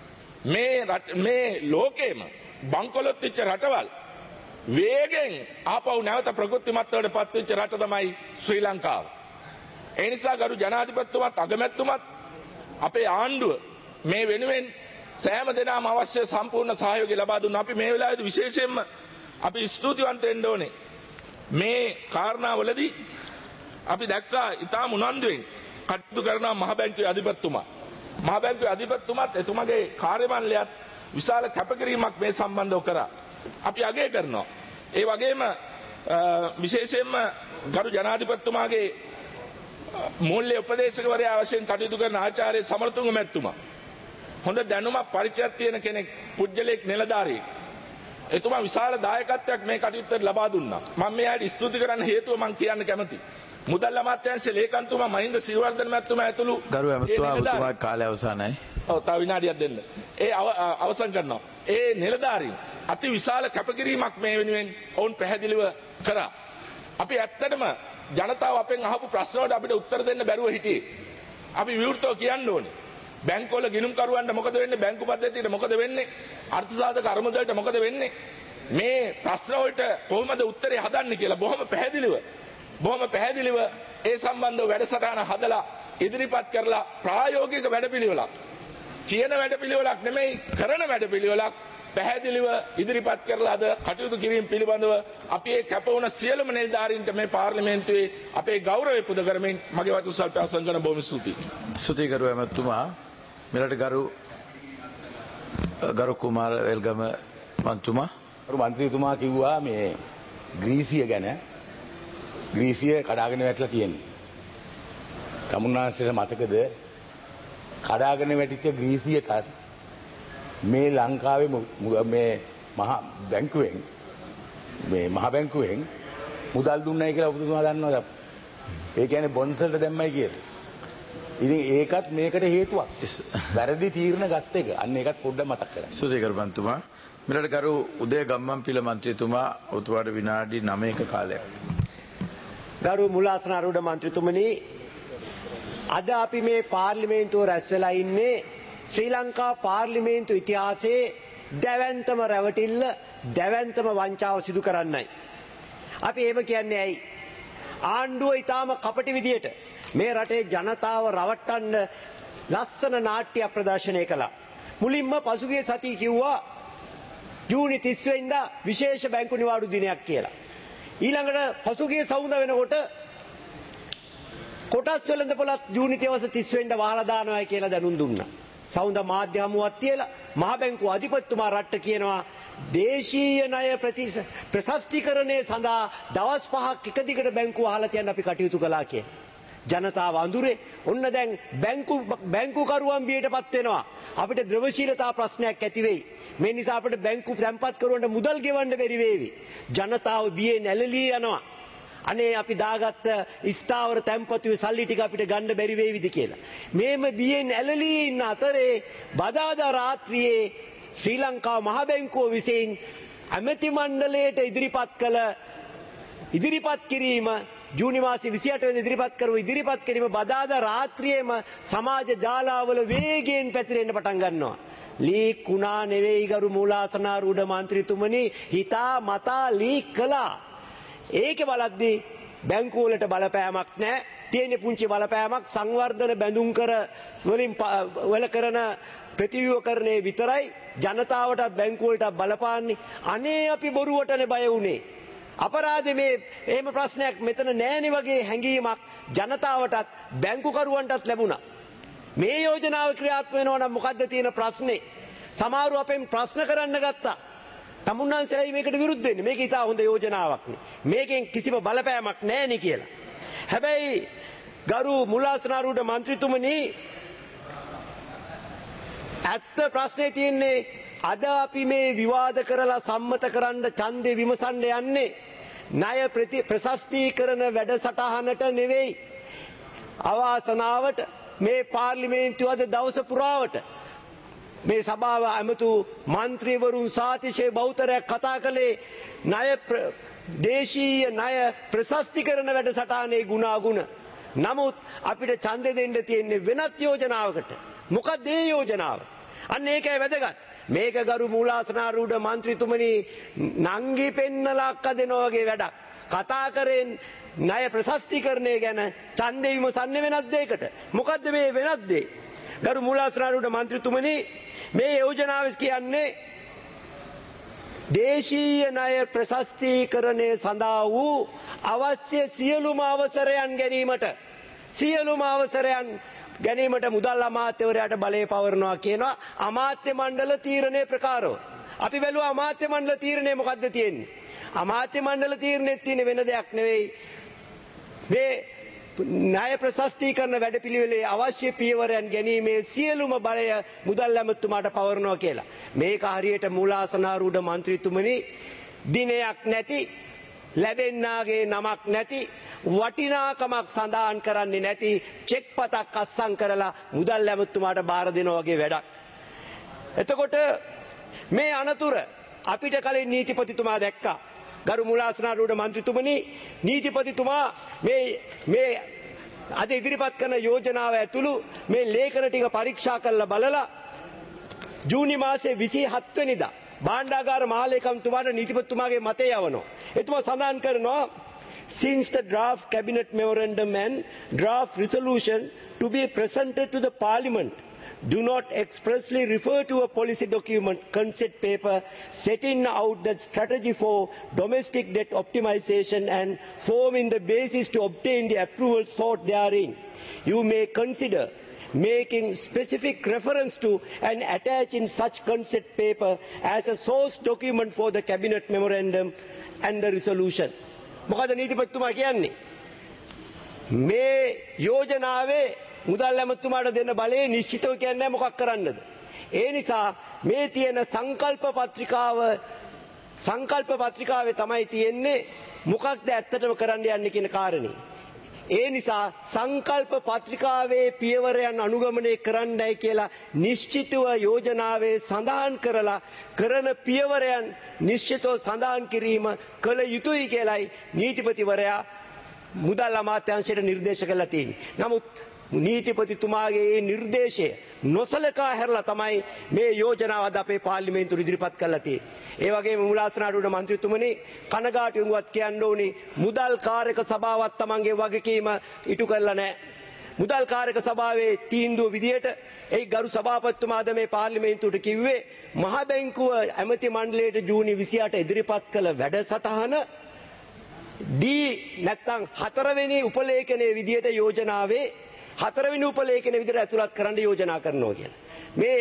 මේ මේ ලෝකෙම බංකොලොත් වෙච්ච රටවල් වේගෙන් ආපහු නැවත ප්‍රකෘති මට්ටමට පත් වෙච්ච රට තමයි ශ්‍රී ලංකාව. ඒ නිසා ගරු ජනාධිපතිතුමාත් අගමැතිතුමාත් අපේ ආණ්ඩුව මේ වෙනුවෙන් සෑම දෙනාම අවශ්‍ය සම්පූර්ණ සහයෝගය ලබා දුන්නා. අපි මේ වෙලාවේදී විශේෂයෙන්ම අපි ස්තුතිවන්ත වෙන්න ඕනේ. මේ කාරණාවලදී අපි දැක්කා ඉතාම උනන්දුවෙන් කටයුතු කරන මහ බැංකුවේ අධිපතිතුමා. මහ බැංකුවේ අධිපතිතුමාත් එතුමාගේ කාර්යමණ්ඩලයත් විශාල කැපකිරීමක් මේ සම්බන්ධව කරා. අපි අගය කරනවා. ඒ වගේම විශේෂයෙන්ම ගරු ජනාධිපතිතුමාගේ මූල්‍ය උපදේශකවරයා වශයෙන් කටයුතු කරන ආචාර්ය සමරතුංග මැතිතුමා හොඳ දැනුමක් පරිචයක් තියෙන කෙනෙක්, පුජ්‍යලෙක්, නිලධාරියෙක්. එතුමා විශාල දායකත්වයක් මේ කටයුත්තට ලබා දුන්නා. මම මෙයාට ස්තුති කරන්න හේතුව මම කියන්න කැමතියි. මුදල් අමාත්‍යාංශයේ ලේකම්තුමා මහින්ද සිරිවර්ධන මැතිතුමා ඇතුළු ගරු ඇමතුමා ඔබතුමා කාලය අවසానයි. ඔව් තව විනාඩියක් දෙන්න. ඒ අවසන් කරනවා. ඒ නිලධාරීන් අති විශාල කැපකිරීමක් මේ වෙනුවෙන් ඔවුන් පැහැදිලිව කරා. අපි ඇත්තටම ජනතාව අපෙන් අහපු ප්‍රශ්න වලට අපිට උත්තර දෙන්න බැරුව හිටියේ. අපි විවෘතව කියන්න ඕනේ. බැංකුවල ගිණුම්කරුවන්ට මොකද වෙන්නේ? බැංකු පද්ධතියට මොකද වෙන්නේ? අර්ථසාධක අරමුදලට මොකද වෙන්නේ? මේ ප්‍රශ්න වලට කොහොමද උත්තරේ හදන්නේ කියලා බොහොම පැහැදිලිව බොහොම පැහැදිලිව ඒ සම්බන්ධව වැඩසටහන හදලා ඉදිරිපත් කරලා ප්‍රායෝගික වැඩපිළිවෙලක් කියන වැඩපිළිවෙලක් නෙමෙයි කරන වැඩපිළිවෙලක් පැහැදිලිව ඉදිරිපත් කරලා අද කටයුතු කිරීම පිළිබඳව අපි ඒ කැප වුණ සියලුම නිලධාරීන්ට මේ පාර්ලිමේන්තුවේ අපේ ගෞරවය පුද කරමින් මගේ වචන සල්ප අවසන් කරන බොහොම ස්තුතියි. ස්තුතියි ගරු ඇමතුමා. මෙලට ගරු ගරු කුමාර වෙල්ගම මන්තුමා. ගරු මන්ත්‍රීතුමා කිව්වා මේ ග්‍රීසිය ගැන. ග්‍රීසිය කඩාගෙන වැටලා තියෙන්නේ. තමුන්නාන්සේට මතකද කඩාගෙන වැටිච්ච ග්‍රීසියටත් මේ ලංකාවේ මේ මහ බැංකුවෙන් මේ මහ බැංකුවෙන් මුදල් දුන්නයි කියලා ඔබතුමා දන්නවද? ඒ කියන්නේ බොන්ඩ්ස් වලට දැම්මයි කියලා. ඉතින් ඒකත් මේකට හේතුවක්. වැරදි තීරණ ගත්ත එක. අන්න ඒකත් පොඩ්ඩක් මතක් කරගන්න. ස්තුතියි ගරු මන්තුමා. මෙලට ගරු උදය ගම්මන්පිල මන්ත්‍රීතුමා ඔබතුමාට විනාඩි නවයක කාලයක්. ගරු මුලාසන අරුඩ මන්ත්‍රීතුමනි, අද අපි මේ පාර්ලිමේන්තුව රැස් වෙලා ඉන්නේ ශ්‍රී ලංකා පාර්ලිමේන්තු ඉතිහාසයේ දැවැන්තම රැවටිල්ල, දැවැන්තම වංචාව සිදු කරන්නයි. අපි එහෙම කියන්නේ ඇයි? ආණ්ඩුව ඊටාම කපටි විදියට මේ රටේ ජනතාව රවට්ටන්න ලස්සන නාට්‍ය ප්‍රදර්ශනය කළා. මුලින්ම පසුගිය සතිය කිව්වා ජූනි තිස් වෙනිදා විශේෂ බැංකු නිවාඩු දිනයක් කියලා. ඊළඟට පසුගිය සවුන්ද වෙනකොට කොටස් වෙළඳපොළත් ජූනි තිස් වෙනිදා වහලා දානවා කියලා දැනුම් දුන්නා. සවුන්ද මාධ්‍ය හමුවක් තියලා මහ බැංකුව අධිපතිතුමා රට්ට කියනවා දේශීය ණය ප්‍රශස්තිකරණය සඳහා දවස් පහක් එක දිගට බැංකුව අහලා තියන්න අපි කටයුතු කළා කියලා. ජනතාව අඳුරේ ඔන්න දැන් බැංකු බැංකුකරුවන් බියටපත් වෙනවා. අපිට ද්‍රවශීලතා ප්‍රශ්නයක් ඇති වෙයි. මේ නිසා අපිට බැංකු තැන්පත් කරුවන්ට මුදල් ගෙවන්න බැරි වේවි. ජනතාව බියෙන් ඇලලී යනවා. අනේ අපි දාගත්ත ස්ථාවර තැන්පතුවේ සල්ලි ටික අපිට ගන්න බැරි වේවිද කියලා. මේම බියෙන් ඇලලී ඉන්න අතරේ බදාදා රාත්‍රියේ ශ්‍රී ලංකා මහ බැංකුව විසින් ඇමති මණ්ඩලයට ඉදිරිපත් කළ ඉදිරිපත් කිරීම ජූනි මාසයේ විසිඅට වෙනිදා ඉදිරිපත් කරුව ඉදිරිපත් කිරීම බදාදා රාත්‍රියේම සමාජ ජාලාවල වේගයෙන් පැතිරෙන්න පටන් ගන්නවා. ලීක් වුණා නෙවෙයි ගරු මූලාසනාරූඪ මන්ත්‍රීතුමනි, හිතා මතා ලීක් කළා. ඒකේ බලද්දී බැංකු වලට බලපෑමක් නැහැ. තියෙන පුංචි බලපෑමක් සංවර්ධන බැඳුම් කර වලින් වල කරන ප්‍රතිව්‍යුහකරණේ විතරයි ජනතාවටත් බැංකු වලට බලපාන්නේ. අනේ අපි බොරුවටනේ බය වුනේ. අපරාධේ මේ එහෙම ප්‍රශ්නයක් මෙතන නෑනේ වගේ හැඟීමක් ජනතාවටත් බැංකුකරුවන්ටත් ලැබුණා. මේ යෝජනාව ක්‍රියාත්මක වෙනවා නම් මොකද්ද තියෙන ප්‍රශ්නේ? සමහරව අපෙන් ප්‍රශ්න කරන්න ගත්තා. තමුන්නාන්සේලා මේකට විරුද්ධ වෙන්නේ. මේක ඉතා හොඳ යෝජනාවක් නේ. මේකෙන් කිසිම බලපෑමක් නෑනේ කියලා. හැබැයි ගරු මුලාසනාරුට මන්ත්‍රීතුමනි ඇත්ත ප්‍රශ්නේ තියෙන්නේ අද අපි මේ විවාද කරලා සම්මත කරන්න ඡන්දේ විමසන්න යන්නේ ණය ප්‍රශස්තීකරණ වැඩසටහනට නෙවෙයි අවාසනාවට මේ පාර්ලිමේන්තුව අද දවස පුරාවට මේ සභාව ඇමතු මන්ත්‍රීවරුන් සාතිශය බහුතරයක් කතා කළේ ණය දේශීය ණය ප්‍රශස්තීකරණ වැඩසටහනේ ගුණාගුණ. නමුත් අපිට ඡන්දෙ දෙන්න තියෙන්නේ වෙනත් යෝජනාවකට. මොකක්ද ඒ යෝජනාව? අන්න ඒකයි වැදගත්. මේක ගරු මූලාසනාරූඪ මන්ත්‍රීතුමනි නංගි පෙන්නලා අක්ක දෙනවා වගේ වැඩක්. කතා කරෙන් ණය ප්‍රශස්තීකරණය ගැන ඡන්දෙ විමසන්නේ වෙනත් දෙයකට. මොකද්ද මේ වෙනත් දෙය? ගරු මූලාසනාරූඪ මන්ත්‍රීතුමනි මේ යෝජනාව කියන්නේ දේශීය ණය ප්‍රශස්තීකරණය සඳහා වූ අවශ්‍ය සියලුම අවසරයන් ගැනීමට සියලුම අවසරයන් ගැනීමට මුදල් අමාත්‍යවරයාට බලය පවරනවා කියනවා අමාත්‍ය මණ්ඩල තීරණය ප්‍රකාරව. අපි බැලුවා අමාත්‍ය මණ්ඩල තීරණය මොකද්ද තියෙන්නේ? අමාත්‍ය මණ්ඩල තීරණෙත් තියෙන වෙන දෙයක් නෙවෙයි. මේ ණය ප්‍රශස්තීකරණ වැඩපිළිවෙලේ අවශ්‍ය පියවරයන් ගැනීමේ සියලුම බලය මුදල් ඇමතුමාට පවරනවා කියලා. මේක හරියට මූලාසනාරූඪ මන්ත්‍රීතුමනි දිනයක් නැති ලැබෙන්නාගේ නමක් නැති වටිනාකමක් සඳහන් කරන්නේ නැති චෙක් පතක් අත්සන් කරලා මුදල් ඇමතුමාට බාර දෙනවා වගේ වැඩක්. එතකොට මේ අනතුර අපිට කලින් නීතිපතිතුමා දැක්කා. ගරු මූලාසනාරූඪ මන්ත්‍රීතුමනි නීතිපතිතුමා මේ මේ අද ඉදිරිපත් කරන යෝජනාව ඇතුළු මේ ලේඛන ටික පරීක්ෂා කරලා බලලා ජූනි මාසයේ විසිහත් වෙනිදා භාණ්ඩාගාර මහලේකම්තුමාට නීතිපතිතුමාගේ මතය යවනවා. එතුමා සඳහන් කරනවා since the draft cabinet memorandum and draft resolution to be presented to the parliament do not expressly refer to a policy document concept paper setting out the strategy for domestic debt optimization and forming the basis to obtain the approvals sought therein. You may consider making specific reference to and attaching such concept paper as a source document for the cabinet memorandum and the resolution. මොකද නීතිපතිතුමා කියන්නේ මේ යෝජනාවේ මුදල් ඇමතුමාට දෙන බලය නිශ්චිතව කියන්නේ මොකක් කරන්නද? ඒ නිසා මේ තියෙන සංකල්ප පත්‍රිකාව සංකල්ප පත්‍රිකාවේ තමයි තියෙන්නේ මොකක්ද ඇත්තටම කරන්න යන්නේ කියන කාරණේ. ඒ නිසා සංකල්ප පත්‍රිකාවේ පියවරයන් අනුගමනය කරන්නයි කියලා නිශ්චිතව යෝජනාවේ සඳහන් කරලා කරන පියවරයන් නිශ්චිතව සඳහන් කිරීම කළ යුතුයි කියලායි නීතිපතිවරයා මුදල් අමාත්‍යාංශයට නිර්දේශ කළා තියෙන්නේ. නමුත් නීතිපතිතුමාගේ මේ නිර්දේශය නොසලකා හැරලා තමයි මේ යෝජනාව අද අපේ පාර්ලිමේන්තුවට ඉදිරිපත් කරලා තියෙන්නේ. ඒ වගේම මූලාසනාරූඪ මන්ත්‍රීතුමනි කනගාටුවෙන්වත් කියන්න ඕනි මුදල් කාර්යක සභාවත් තමන්ගේ වගකීම ඉටු කරලා නැහැ. මුදල් කාර්යක සභාවේ තීන්දුව විදියට ඒ ගරු සභාපතිතුමා අද මේ පාර්ලිමේන්තුවට කිව්වේ මහ බැංකුව ඇමති මණ්ඩලයට ජූනි විසිඅට ඉදිරිපත් කළ වැඩසටහන ඩී නැත්නම් හතරවෙනි උපලේඛනයේ විදියට යෝජනාවේ හතරවෙනි උපලේඛනයේ විදියට ඇතුළත් කරන්න යෝජනා කරනවා කියලා. මේ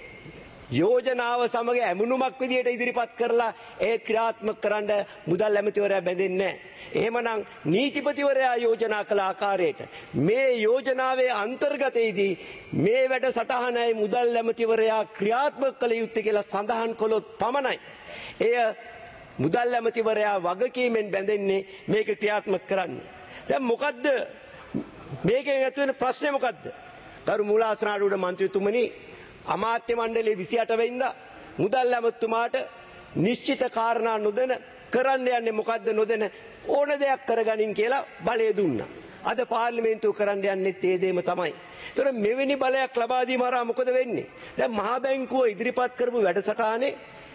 යෝජනාව සමග ඇමුණුමක් විදියට ඉදිරිපත් කරලා ඒ ක්‍රියාත්මක කරන්න මුදල් ඇමතිවරයා බැඳෙන්නේ නැහැ. එහෙමනම් නීතිපතිවරයා යෝජනා කළ ආකාරයට මේ යෝජනාවේ අන්තර්ගතයේදී මේ වැඩසටහනයි මුදල් ඇමතිවරයා ක්‍රියාත්මක කළ යුත්තේ කියලා සඳහන් කළොත් පමණයි. එය මුදල් ඇමතිවරයා වගකීමෙන් බැඳෙන්නේ මේක ක්‍රියාත්මක කරන්න. දැන් මොකද්ද මේකෙන් ඇතුළේ ප්‍රශ්නේ මොකද්ද? ගරු මූලාසනාරූඪ මන්ත්‍රීතුමනි අමාත්‍ය මණ්ඩලයේ විසිඅට වෙනිදා මුදල් ඇමතුමාට නිශ්චිත කාරණා නොදෙන කරන්න යන්නේ මොකද්ද නොදෙන ඕන දෙයක් කරගනින් කියලා බලය දුන්නා. අද පාර්ලිමේන්තුව කරන්න යන්නේ ඒ දෙයම තමයි. ඒතර මෙවැනි බලයක් ලබා දීම හරහා මොකද වෙන්නේ? දැන් මහා බැංකුව ඉදිරිපත් කරපු වැඩසටහනේ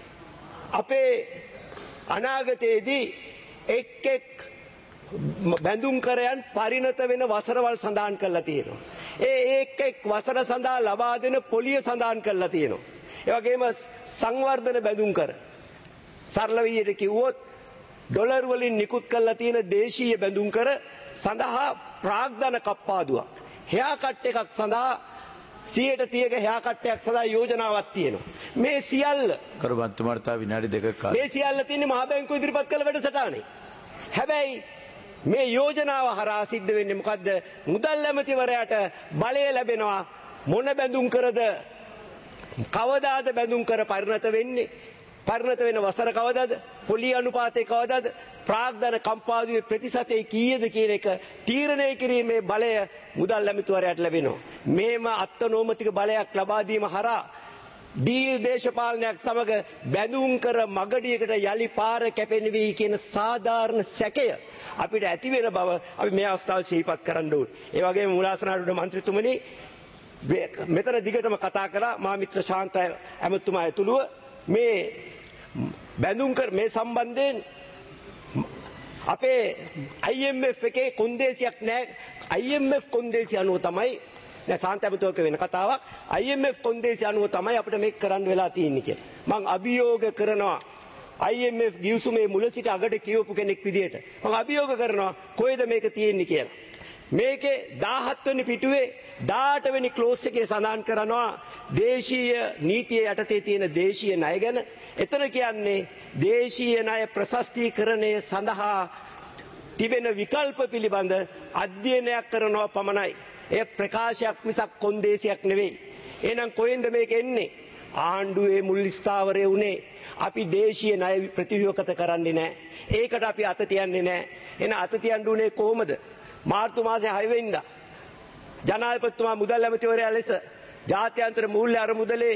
අපේ අනාගතයේදී එක් එක් බැඳුම් කරයන් පරිණත වෙන වසරවල් සඳහන් කරලා තියෙනවා. ඒ එක් එක් වසර සඳහා ලබා දෙන පොලිය සඳහන් කරලා තියෙනවා. ඒ වගේම සංවර්ධන බැඳුම් කර සරල විදිහට කිව්වොත් ඩොලර් වලින් නිකුත් කරලා තියෙන දේශීය බැඳුම් කර සඳහා ප්‍රාග්ධන කප්පාදුවක් හෙයා කට් එකක් සඳහා සියයට තියක හෙයා කට්ටයක් සඳහා යෝජනාවක් තියෙනවා. මේ සියල්ල කරු මන්ත්‍රීතුමාට තව විනාඩි දෙකක් කාලය. මේ සියල්ල තියෙන්නේ මහා බැංකුව ඉදිරිපත් කළ වැඩසටහනේ. හැබැයි මේ යෝජනාව හරහා සිද්ධ වෙන්නේ මොකද්ද? මුදල් ඇමතිවරයාට බලය ලැබෙනවා. මොන බැඳුම් කරද? කවදාද බැඳුම් කර පරිණත වෙන්නේ? පරිණත වෙන වසර කවදාද? පොලි අනුපාතය කවදාද? ප්‍රාග්ධන කම්පාදුවේ ප්‍රතිශතය කීයද කියන එක තීරණය කිරීමේ බලය මුදල් ඇමතිවරයාට ලැබෙනවා. මේම අත්නෝමතික බලයක් ලබා දීම හරහා ඩීල් දේශපාලනයක් සමග බැඳුම් කර මගඩියකට යලි පාර කැපෙනවි කියන සාධාරණ සැකය අපිට ඇති වෙන බව අපි මේ අවස්ථාවේ සිහිපත් කරන්න ඕනේ. ඒ වගේම මුලාසනාරුඩ මන්ත්‍රීතුමනි මෙතන දිගටම කතා කරා මා මිත්‍ර ශාන්ත ඇමතුමා ඇතුළුව මේ බැඳුම් කර මේ සම්බන්ධයෙන් අපේ I M F එකේ කොන්දේසියක් නැහැ. I M F කොන්දේසිය අනුව තමයි දැන් ශාන්ත ඇමතුමක වෙන කතාවක්. I M F කොන්දේසිය අනුව තමයි අපිට මේක කරන්න වෙලා තියෙන්නේ කියලා. මම අභියෝග කරනවා I M F ගිවිසුමේ මුල සිට අගට කියවපු කෙනෙක් විදියට මම අභියෝග කරනවා කොහෙද මේක තියෙන්නේ කියලා. මේකේ දාහත් වෙනි පිටුවේ දාහට වෙනි ක්ලෝස් එකේ සඳහන් කරනවා දේශීය නීතිය යටතේ තියෙන දේශීය ණය ගැන. එතන කියන්නේ දේශීය ණය ප්‍රශස්තීකරණය සඳහා තිබෙන විකල්ප පිළිබඳ අධ්‍යයනයක් කරනවා පමණයි. ඒ ප්‍රකාශයක් මිසක් කොන්දේසියක් නෙවෙයි. එහෙනම් කොහෙන්ද මේක එන්නේ? ආණ්ඩුවේ මුල් ස්ථාවරය උනේ අපි දේශීය ණය ප්‍රතිව්‍යුහගත කරන්නේ නැහැ. ඒකට අපි අත තියන්නේ නැහැ. එහෙනම් අත තියන්න උනේ කොහොමද? මාර්තු මාසේ හය වෙනිදා ජනාධිපතිතුමා මුදල් ඇමතිවරයා ලෙස ජාත්‍යන්තර මූල්‍ය අරමුදලේ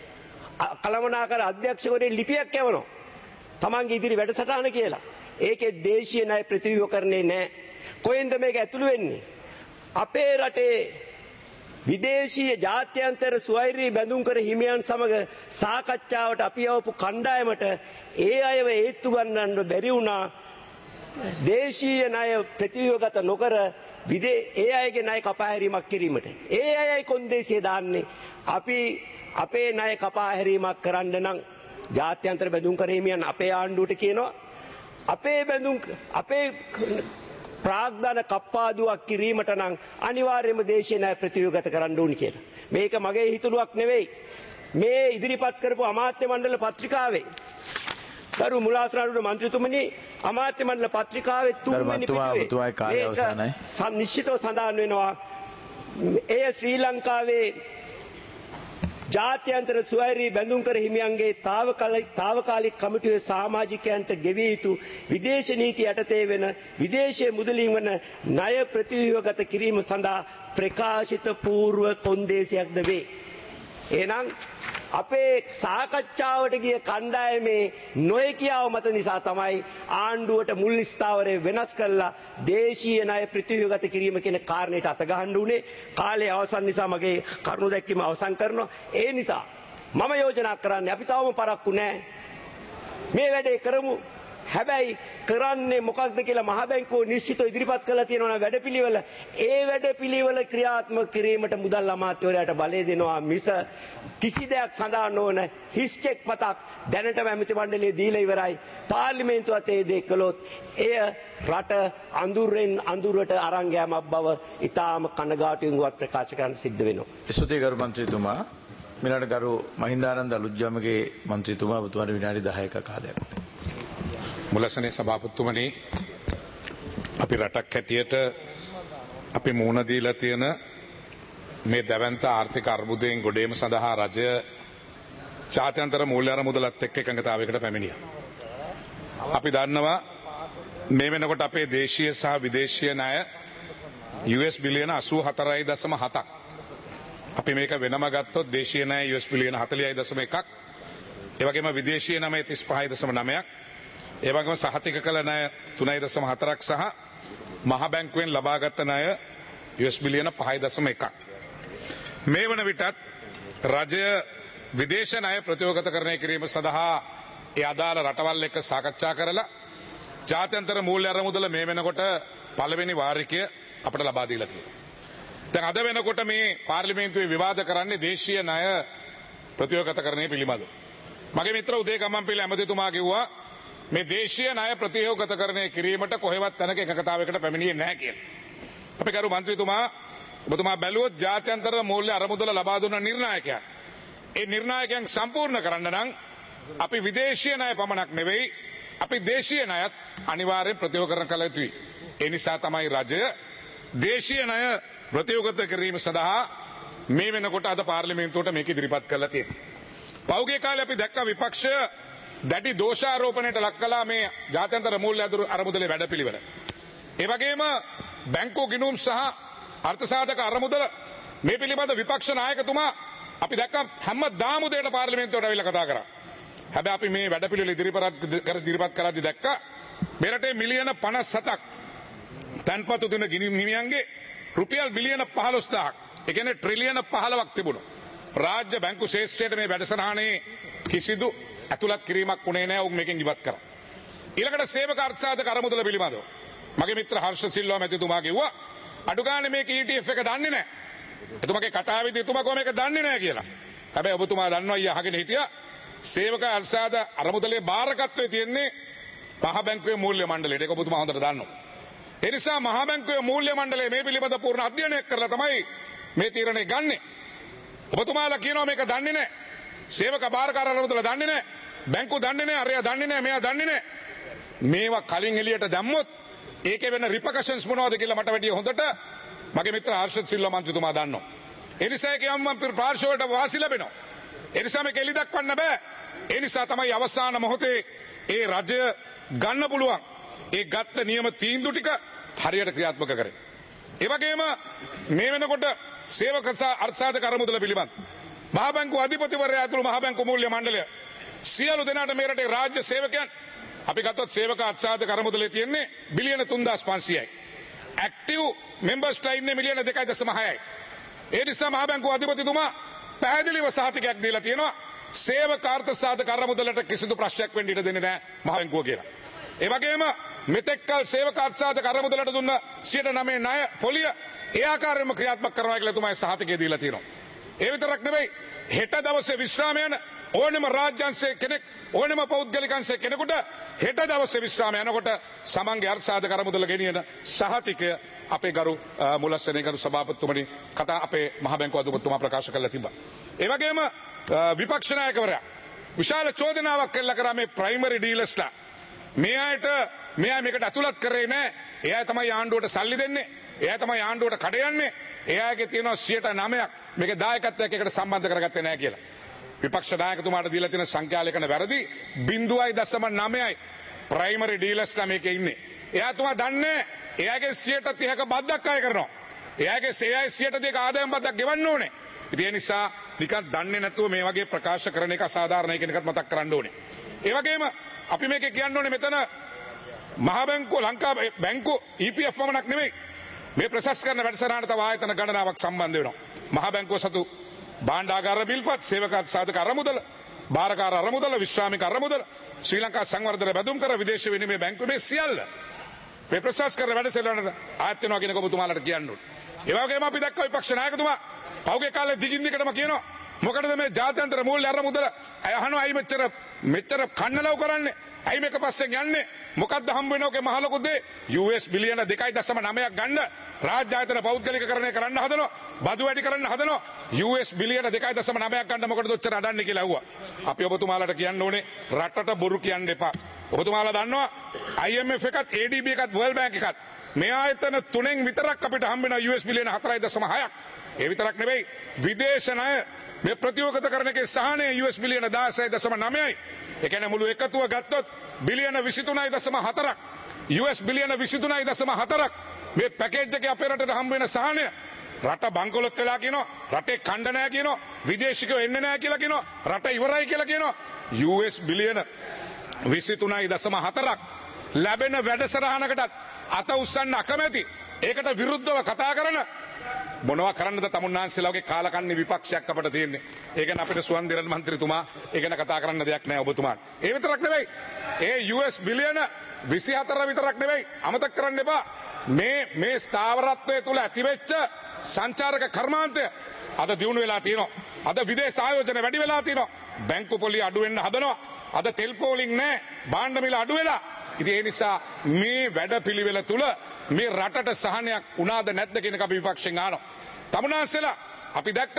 කළමනාකර අධ්‍යක්ෂකවරයෙක් ලිපියක් යවනවා. තමන්ගේ ඉදිරි වැඩසටහන කියලා. ඒකේ දේශීය ණය ප්‍රතිව්‍යුහකරණේ නැහැ. කොහෙන්ද මේක ඇතුළු වෙන්නේ? අපේ රටේ විදේශීය ජාත්‍යන්තර සුවෛරී බැඳුම් කර හිමියන් සමග සාකච්ඡාවට අපි යවපු කණ්ඩායමට ඒ අයව හේතු ගන්නන්න බැරි වුණා. දේශීය ණය ප්‍රතිව්‍යුහගත නොකර විදේ ඒ අයගේ ණය කපා හැරීමක් කිරීමට. ඒ අයයි කොන්දේසිය දාන්නේ. අපි අපේ ණය කපා හැරීමක් කරන්න නම් ජාත්‍යන්තර බැඳුම් කර හිමියන් අපේ ආණ්ඩුවට කියනවා අපේ බැඳුම් අපේ ප්‍රාග්ධන කප්පාදුවක් කිරීමට නම් අනිවාර්යයෙන්ම දේශීය ණය ප්‍රතිව්‍යුහගත කරන්න ඕනි කියලා. මේක මගේ හිතලුවක් නෙවෙයි. මේ ඉදිරිපත් කරපු අමාත්‍ය මණ්ඩල පත්‍රිකාවේ ගරු මුලාසනාරුඩ මන්ත්‍රීතුමනි අමාත්‍ය මණ්ඩල පත්‍රිකාවේ තුන්වෙනි පිටුවේ නිශ්චිතව සඳහන් වෙනවා එය ශ්‍රී ලංකාවේ ජාත්‍යන්තර සුවෛරී බැඳුම් කර හිමියන්ගේ තාවකාලික කමිටුවේ සමාජිකයන්ට ගෙවිය යුතු විදේශ නීති යටතේ වෙන විදේශීය මුදලින් වන ණය ප්‍රතිව්‍යුහගත කිරීම සඳහා ප්‍රකාශිත පූර්ව කොන්දේසියක්ද වේ. එහෙනම් අපේ සාකච්ඡාවට ගිය කණ්ඩායමේ නොයෙකියාව මත නිසා තමයි ආණ්ඩුවට මුල් ස්ථාවරය වෙනස් කරලා දේශීය ණය ප්‍රතිව්‍යුහගත කිරීම කියන කාරණයට අත ගහන්න උනේ. කාලය අවසන් නිසා මගේ කරුණු දැක්වීම අවසන් කරනවා. ඒ නිසා මම යෝජනා කරන්නේ අපි තවම පරක්කු නැහැ. මේ වැඩේ කරමු. හැබැයි කරන්නේ මොකක්ද කියලා මහ බැංකුව නිශ්චිතව ඉදිරිපත් කළා තියෙනවා වැඩපිළිවෙල. ඒ වැඩපිළිවෙල ක්‍රියාත්මක කිරීමට මුදල් අමාත්‍යවරයාට බලය දෙනවා මිස කිසි දෙයක් සඳහන් නොවන හිස් චෙක් පතක් දැනටම ඇමති මණ්ඩලයේ දීලා ඉවරයි. පාර්ලිමේන්තුවත් ඒ දේ කළොත් එය රට අඳුරෙන් අඳුරට අරන් යෑමක් බව ඉතාම කනගාටුවෙන්වත් ප්‍රකාශ කරන්න සිද්ධ වෙනවා. ස්තුතියි ගරු මන්ත්‍රීතුමා. මිලට ගරු මහින්දානන්ද අලුත්ජාමගේ මන්ත්‍රීතුමා ඔබතුමාට විනාඩි දහයක කාලයක්. මුලසනේ සභාපතිතුමනි අපි රටක් හැටියට අපි මුහුණ දීලා තියෙන මේ දැවැන්ත ආර්ථික අර්බුදයෙන් ගොඩේම සඳහා රජය ජාත්‍යන්තර මූල්‍ය අරමුදලත් එක්ක එකඟතාවයකට පැමිණියා. අපි දන්නවා මේ වෙනකොට අපේ දේශීය සහ විදේශීය ණය U S බිලියන අසූ හතරයි දශම හතක්. අපි මේක වෙනම ගත්තොත් දේශීය ණය U S බිලියන හතළිහයි දශම එකක්. ඒ වගේම විදේශීය ණය තිස් පහයි දශම නවයක්. ඒ වගේම සහතික කළ ණය තුනයි දශම හතරක් සහ මහ බැංකුවෙන් ලබාගත් ණය U S බිලියන පහයි දශම එකක්. මේ වන විටත් රජය විදේශ ණය ප්‍රතිව්‍යුහගතකරණය කිරීම සඳහා ඒ අදාළ රටවල් එක්ක සාකච්ඡා කරලා ජාත්‍යන්තර මූල්‍ය අරමුදල මේ වෙනකොට පළවෙනි වාරිකය අපට ලබා දීලා තියෙනවා. දැන් අද වෙනකොට මේ පාර්ලිමේන්තුවේ විවාද කරන්නේ දේශීය ණය ප්‍රතිව්‍යුහගතකරණය පිළිබඳව. මගේ මිත්‍ර උදේ ගමන්පිල ඇමතිතුමා කිව්වා මේ දේශීය ණය ප්‍රතිව්‍යුහගතකරණය කිරීමට කොහෙවත් තැනක එකඟතාවයකට පැමිණියේ නැහැ කියලා. අපේ ගරු මන්ත්‍රීතුමා ඔබතුමා බැලුවොත් ජාත්‍යන්තර මූල්‍ය අරමුදල ලබා දුන්න නිර්ණායකයන්. ඒ නිර්ණායකයන් සම්පූර්ණ කරන්න නම් අපි විදේශීය ණය පමණක් නෙවෙයි අපි දේශීය ණයත් අනිවාර්යෙන් ප්‍රතිව්‍යුහකරණය කළ යුතුයි. ඒ නිසා තමයි රජය දේශීය ණය ප්‍රතියෝගත කිරීම සඳහා මේ වෙනකොට අද පාර්ලිමේන්තුවට මේක ඉදිරිපත් කරලා තියෙනවා. පෞගේ කාලේ අපි දැක්ක විපක්ෂය දැඩි දෝෂාරෝපණයට ලක් කළා මේ ජාත්‍යන්තර මූල්‍ය අරමුදලේ වැඩපිළිවෙල. ඒ වගේම බැංකු ගිණුම් සහ අර්ථසාධක අරමුදල මේ පිළිබඳ විපක්ෂ නායකතුමා අපි දැක්ක හැමදාම උදේට පාර්ලිමේන්තුවට ඇවිල්ලා කතා කරා. හැබැයි අපි මේ වැඩපිළිවෙල ඉදිරිපත් කර ඉදිරිපත් කරද්දී දැක්ක මේ රටේ මිලියන පනස් හතක් තන්පතු දෙන ගිණුම් හිමියන්ගේ රුපියල් බිලියන පහළොස් දහසක් ඒ කියන්නේ ට්‍රිලියන පහළොවක් තිබුණා. රාජ්‍ය බැංකු ශේෂ්ත්‍රයේ මේ වැඩසටහනේ කිසිදු ඇතුළත් කිරීමක් උනේ නැහැ. උන් මේකෙන් ඉවත් කරා. ඊළඟට සේවක අර්ථසාධක අරමුදල පිළිබඳව මගේ මිත්‍ර හර්ෂ සිල්වා මැතිතුමා කිව්වා අඩු ගානේ මේක ඊ ටී එෆ් එක දන්නේ නැහැ. එතුමාගේ කතාවේදී එතුමා කොහොම මේක දන්නේ නැහැ කියලා. හැබැයි ඔබතුමා දන්නවා ඊ අහගෙන හිටියා සේවක අර්ථසාධක අරමුදලේ බාරකත්වයේ තියෙන්නේ මහ බැංකුවේ මූල්‍ය මණ්ඩලයට. ඒක ඔබතුමා හොඳට දන්නවා. ඒ නිසා මහ බැංකුවේ මූල්‍ය මණ්ඩලය මේ පිළිබඳ පූර්ණ අධ්‍යයනයක් කරලා තමයි මේ තීරණය ගන්නෙ. ඔබතුමාලා කියනවා මේක දන්නේ නැහැ. සේවක බාරකාර අරමුදල දන්නේ නැහැ. බැංකු දන්නේ නැහැ. අරයා දන්නේ නැහැ. මෙයා දන්නේ නැහැ. මේවා කලින් එළියට දැම්මොත් ඒකේ වෙන රිපකෂන්ස් මොනවද කියලා මට වැඩිය හොඳට මගේ මිත්‍ර හර්ෂත් සිල්වා මන්ත්‍රීතුමා දන්නවා. ඒ නිසා ඒකේ අම්මන් පාර්ශවයට වාසි ලැබෙනවා. ඒ නිසා මේක එළි දක්වන්න බෑ. ඒ නිසා තමයි අවසාන මොහොතේ ඒ රජය ගන්න පුළුවන් ඒ ගත්ත නියම තීන්දුව ටික හරියට ක්‍රියාත්මක කරේ. ඒ වගේම මේ වෙනකොට සේවක අර්ථසාධක අරමුදල පිළිබඳ මහ බැංකු අධිපතිවරයා ඇතුළු මහ බැංකු මූල්‍ය මණ්ඩලය සියලු දෙනාට මේ රටේ රාජ්‍ය සේවකයන් අපි ගත්තොත් සේවක අර්ථසාධක අරමුදලේ තියෙන්නේ බිලියන තුන්දාස් පන්සීයයි. ඇක්ටිව් මෙම්බර්ස්ලා ඉන්නේ මිලියන දෙකයි දශම හයයි. ඒ නිසා මහ බැංකු අධිපතිතුමා පැහැදිලිව සහතිකයක් දීලා තියෙනවා සේවක අර්ථසාධක අරමුදලට කිසිදු ප්‍රශ්නයක් වෙන්න ඉඩ දෙන්නේ නැහැ මහ බැංකුව කියලා. ඒ වගේම මෙතෙක්කල් සේවක අර්ථසාධක අරමුදලට දුන්න සියයට නවය ණය පොලිය ඒ ආකාරයෙන්ම ක්‍රියාත්මක කරනවා කියලා එතුමායි සහතිකය දීලා තියෙනවා. ඒ විතරක් නෙවෙයි හෙට දවසේ විශ්‍රාම යන ඕනම රාජ්‍යංශයේ කෙනෙක් ඕනම පෞද්ගලිකංශයේ කෙනෙකුට හෙට දවසේ විශ්‍රාම යනකොට සමන්ගේ අර්ථසාධක අරමුදල ගෙනියන සහතිකය අපේ ගරු මුලස්සනේ ගරු සභාපතිතුමනි කතා අපේ මහ බැංකුව අධිපතිතුමා ප්‍රකාශ කරලා තිබ්බා. ඒ වගේම විපක්ෂ නායකවරයා විශාල චෝදනාවක් කළා කරා මේ ප්‍රයිමරි ඩීලර්ස්ලා මේ අයට මෙයා මේකට ඇතුළත් කරේ නැහැ. එයා තමයි ආණ්ඩුවට සල්ලි දෙන්නේ. එයා තමයි ආණ්ඩුවට කඩ යන්නේ. එයාගේ තියෙනවා සියයට නවයක් මේකේ දායකත්වයක් එකට සම්බන්ධ කරගත්තේ නැහැ කියලා. විපක්ෂ නායකතුමාට දීලා තියෙන සංඛ්‍යාලේඛන වැරදි බිංදුවයි දශම නවයයි ප්‍රයිමරි ඩීලර්ස්ලා මේකේ ඉන්නේ. එයා තුමා දන්නේ එයාගේ සියයට තිහක බද්දක් අය කරනවා. එයාගේ සේයයි සියයට දෙක ආදායම් බද්දක් ගෙවන්න ඕනේ. ඉතින් ඒ නිසා නිකන් දන්නේ නැතුව මේ වගේ ප්‍රකාශ කරන එක අසාධාරණයි කියන එකත් මතක් කරන්න ඕනේ. ඒ වගේම අපි මේකේ කියන්න ඕනේ මෙතන මහ බැංකුව ලංකා බැංකුව ඊ පී එෆ් පමණක් නෙවෙයි මේ ප්‍රශස්තකරණ වැඩසටහනට තව ආයතන ගණනාවක් සම්බන්ධ වෙනවා. මහ බැංකුව සතු භාණ්ඩාගාර බිල්පත් සේවක සාධක අරමුදල බාරකාර අරමුදල විශ්‍රාමික අරමුදල ශ්‍රී ලංකා සංවර්ධන බැඳුම් කර විදේශ විනිමය බැංකුව මේ සියල්ල මේ ප්‍රශස්තකරණ වැඩසටහනට ආයත් වෙනවා කියන එක ඔබතුමාලට කියන්න ඕනේ. ඒ වගේම අපි දැක්ක විපක්ෂ නායකතුමා පෞගේ කාලේ දිගින් දිගටම කියනවා මොකටද මේ ජාත්‍යන්තර මූල්‍ය අරමුදල අහනවා අයි මෙච්චර මෙච්චර කන්නලව් කරන්නේ ඇයි මේක පස්සෙන් යන්නේ මොකද්ද හම්බ වෙනවගේ මහ ලොකු දේ යූ එස් බිලියන දෙකයි දශම නවයක් ගන්න රාජ්‍ය ආයතන පෞද්ගලිකකරණය කරන්න හදනවා බදු වැඩි කරන්න හදනවා යූ එස් බිලියන දෙකයි දශම නවයක් ගන්න මොකටද ඔච්චර අඩන්නේ කියලා ඇහුවා. අපි ඔබතුමාලට කියන්න ඕනේ රටට බොරු කියන්න එපා. ඔබතුමාලා දන්නවා අයි එම් එෆ් එකත් ඒ ඩී බී එකත් වර්ල්ඩ් බැංක් එකත් මේ ආයතන තුනෙන් විතරක් අපිට හම්බ වෙනවා යූ එස් බිලියන හතරයි දශම හයක්. ඒ විතරක් නෙවෙයි විදේශ ණය මේ ප්‍රතියෝගත කරන එකේ සහනය යූ එස් බිලියන දහසයි දශම නවයයි. ඒ කියන්නේ මුළු එකතුව ගත්තොත් බිලියන විසිතුනයි දශම හතරක් යූ එස් බිලියන විසිතුනයි දශම හතරක් මේ පැකේජ් එකේ අපේ රටට හම්බ වෙන සහනය රට බංකොලොත් වෙලා කියනවා රටේ කණ්ඩ නැහැ කියනවා විදේශිකයෝ එන්නේ නැහැ කියලා කියනවා රට ඉවරයි කියලා කියනවා යූ එස් බිලියන විසිතුනයි දශම හතරක් ලැබෙන වැඩසටහනකටත් අත උස්සන්න අකමැති ඒකට විරුද්ධව කතා කරන මොනවා කරන්නද තමුන්නාන්සේලාගේ කාලකන්ණි විපක්ෂයක් අපිට තියෙන්නේ. ඒ ගැන අපිට සුවන්දිරන් මන්ත්‍රීතුමා ඒ ගැන කතා කරන්න දෙයක් නැහැ ඔබතුමාට. ඒ විතරක් නෙවෙයි. ඒ යූ එස් බිලියන විසිහතර විතරක් නෙවෙයි. අමතක කරන්න එපා. මේ මේ ස්ථාවරත්වයේ තුල ඇතිවෙච්ච සංචාරක කර්මාන්තය අද දියුණු වෙලා තියෙනවා. අද විදේශ ආයෝජන වැඩි වෙලා තියෙනවා. බැංකු පොලිය අඩු වෙන්න හදනවා. අද තෙල් පෝලිං නැහැ. භාණ්ඩ මිල අඩු වෙලා. ඉතින් ඒ නිසා මේ වැඩපිළිවෙල තුල මේ රටට සහනයක් උනාද නැද්ද කියන එක අපි විපක්ෂෙන් අහනවා. තමුන්නාන්සේලා අපි දැක්ක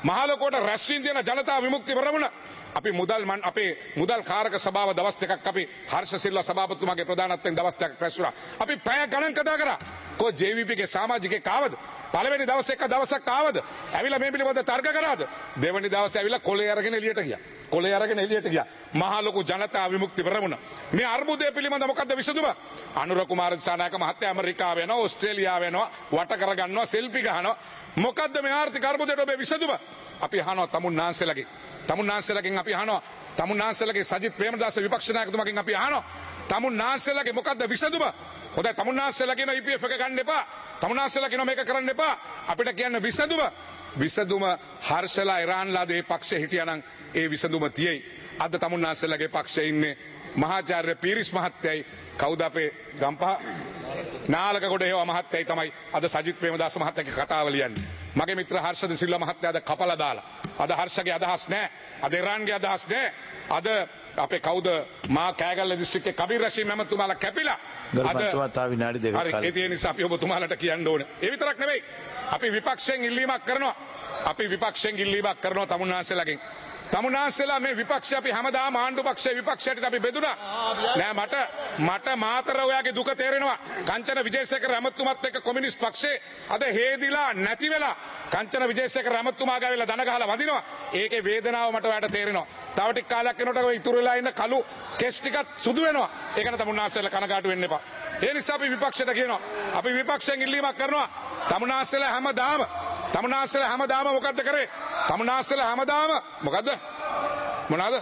මහලොකෝට රැස්වීම තියෙන ජනතා විමුක්ති පෙරමුණ අපි මුදල් මන් අපේ මුදල් කාරක සභාව දවස් දෙකක් අපි හර්ෂ සිල්වා සභාපතිතුමාගේ ප්‍රධානත්වයෙන් දවස් දෙකක් රැස්වුණා. අපි පැය ගණන් කතා කරා. කො ජේ වී පී ගේ සමාජිකයෙක් ආවද? පළවෙනි දවසේ එක දවසක් ආවද? ඇවිල්ලා මේ පිළිබඳව තර්ක කරාද? දෙවෙනි දවසේ ඇවිල්ලා කොලේ අරගෙන එළියට ගියා. කොලේ අරගෙන එළියට ගියා. මහා ලොකු ජනතා විමුක්ති පෙරමුණ. මේ අර්බුදය පිළිබඳව මොකද්ද විසඳුම? අනුර කුමාර දිසානායක මහත්තයා ඇමරිකාව වෙනවා, ඕස්ට්‍රේලියාව වෙනවා, වට කර ගන්නවා, සෙල්ෆි ගහනවා. මොකද්ද මේ ආර්ථික අර්බුදයට ඔබේ විසඳුම? අපි අහනවා තමුන්නාන්සේලාගේ. තමුන්නාන්සේලාගෙන් අපි අහනවා තමුන්නාන්සේලාගේ සජිත් ප්‍රේමදාස විපක්ෂ නායකතුමාගෙන් අපි අහනවා තමුන්නාන්සේලාගේ මොකද්ද විසඳුම? හොඳයි තමුන්නාන්සේලා කියන ඊ පී එෆ් එක ගන්න එපා. තමුන්නාන්සේලා කියන මේක කරන්න එපා. අපිට කියන්න විසඳුම. විසඳුම හර්ෂලා ඉරාන්ලා දේ පක්ෂේ හිටියානම් ඒ විසඳුම තියෙයි. අද තමුන්නාන්සේලාගේ පක්ෂේ ඉන්නේ මහාචාර්ය පීරිස් මහත්තයයි කවුද අපේ ගම්පහ නාලක කොට හේව මහත්තයයි තමයි අද සජිත් ප්‍රේමදාස මහත්තයාගේ කතාව ලියන්නේ. මගේ මිත්‍ර හර්ෂද සිල්වා මහත්තයා අද කපලා දාලා. අද හර්ෂගේ අදහස් නැහැ. අද ඉරාන්ගේ අදහස් නැහැ. අද අපේ කවුද මා කෑගල්ල දිස්ත්‍රික්කයේ කබීර් රෂීද් මහත්මයාලා කැපිලා. අද විනාඩි දෙකක් හරි ඒ නිසා අපි ඔබතුමාලට කියන්න ඕනේ. ඒ විතරක් නෙවෙයි. අපි විපක්ෂයෙන් ඉල්ලීමක් කරනවා. අපි විපක්ෂයෙන් ඉල්ලීමක් කරනවා තමුන්නාන්සේලාගෙන්. තමුන්නාන්සේලා මේ විපක්ෂය අපි හැමදාම ආණ්ඩු පක්ෂයේ විපක්ෂයට අපි බෙදුණා. නෑ මට මට මාතර ඔයාගේ දුක තේරෙනවා. කංචන විජේසේකර ඇමතුමත් එක්ක කොමියුනිස්ට් පක්ෂේ අද හේදිලා නැති වෙලා කංචන විජේසේකර ඇමතුමා ගාවිලා දන ගහලා වදිනවා. ඒකේ වේදනාව මට ඔයාට තේරෙනවා. තව ටික කාලයක් යනකොට ඔය ඉතුරු වෙලා ඉන්න කළු කෙස් ටිකත් සුදු වෙනවා. ඒක න තමුන්නාන්සේලා කනගාටු වෙන්න එපා. ඒ නිසා අපි විපක්ෂයට කියනවා. අපි විපක්ෂයෙන් ඉල්ලීමක් කරනවා. තමුන්නාන්සේලා හැමදාම තමුන්නාන්සේලා හැමදාම මොකද්ද කරේ? තමුන්නාන්සේලා හැමදාම මොකද්ද? මොනවාද?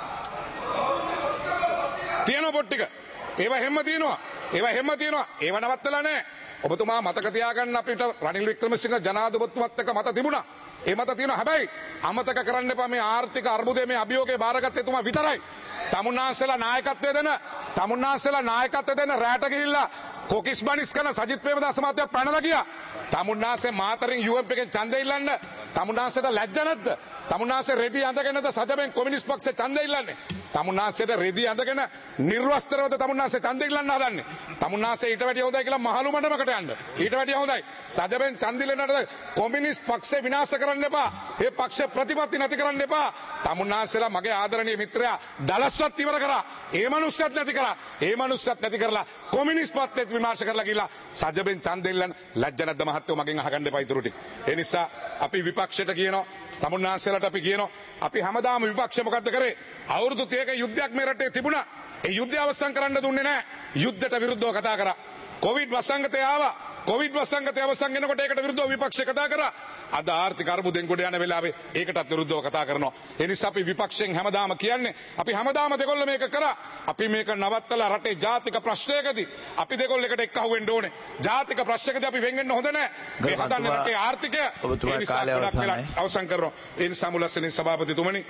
තියෙන පොත් ටික. ඒවා හැම තියෙනවා. ඒවා හැම තියෙනවා. ඒව නවත්තලා නැහැ. ඔබතුමා මතක තියාගන්න අපිට රනිල් වික්‍රමසිංහ ජනාධිපතිතුමත් එක්ක මත තිබුණා. ඒ මත තියෙනවා. හැබැයි අමතක කරන්න එපා මේ ආර්ථික අර්බුදයේ මේ අභියෝගේ බාරගත්තේ එතුමා විතරයි. තමුන්නාන්සේලා නායකත්වය දෙන තමුන්නාන්සේලා නායකත්වය දෙන රැට ගිහිල්ලා කොකිස් බනිස් කරන සජිත් ප්‍රේමදාස මහත්තයා පැනලා ගියා. තමුන්නාන්සේ මාතරින් යූ එම් පී එකෙන් ඡන්දය ඉල්ලන්න තමුන්නාන්සේට ලැජ්ජ නැද්ද? තමුන්නාන්සේ රෙදි අඳගෙනද සජබෙන් කොමියුනිස්ට් පක්ෂේ ඡන්දය ඉල්ලන්නේ? තමුන්නාන්සේට රෙදි අඳගෙන නිර්වස්ත්‍රවද තමුන්නාන්සේ ඡන්දය ඉල්ලන්න හදන්නේ? තමුන්නාන්සේ ඊට වැඩිය හොඳයි කියලා මහලු මඩමකට යන්න. ඊට වැඩිය හොඳයි. සජබෙන් ඡන්දය ඉල්ලන්නට කොමියුනිස්ට් පක්ෂේ විනාශ කරන්න එපා. ඒ පක්ෂේ ප්‍රතිපත්ති නැති කරන්න එපා. තමුන්නාන්සේලා මගේ ආදරණීය මිත්‍රයා දලස්වත් ඉවර කරා. ඒ මනුස්සයත් නැති කරා. ඒ මනුස්සයත් නැති කරලා කොමියුනිස්ට් පක්ෂෙත් විමර්ශ කරලා ගිහලා සජබෙන් ඡන්දය ඉල්ලන්න ලැජ්ජ නැද්ද මහත්තයෝ මගෙන් අහගන්න එපා ඉතුරු ටික. ඒ නිසා අපි විපක්ෂයට කියනවා තමුන්නාන්සේලාට අපි කියනවා අපි හැමදාම විපක්ෂය මොකද්ද කරේ? අවුරුදු තිහක යුද්ධයක් මේ රටේ තිබුණා. ඒ යුද්ධය අවසන් කරන්න දුන්නේ නැහැ. යුද්ධයට විරුද්ධව කතා කරා. කොවිඩ් වසංගතය ආවා. කොවිඩ් වසංගතය අවසන් වෙනකොට ඒකට විරුද්ධව විපක්ෂය කතා කරා. අද ආර්ථික අර්බුදෙන් ගොඩ යන වෙලාවේ ඒකටත් විරුද්ධව කතා කරනවා. ඒ නිසා අපි විපක්ෂයෙන් හැමදාම කියන්නේ අපි හැමදාම දෙකොල්ල මේක කරා. අපි මේක නවත්තලා රටේ ජාතික ප්‍රශ්නයකදී අපි දෙකොල්ල එකට එක්ක අහුවෙන්න ඕනේ. ජාතික ප්‍රශ්නයකදී අපි වෙන් වෙන්න හොඳ නැහැ. මේ හදන්නේ රටේ ආර්ථිකය. ඒ නිසා ගොඩක් වෙලා අවසන් කරනවා. ඒ නිසා මුලස්සනේ සභාපතිතුමනි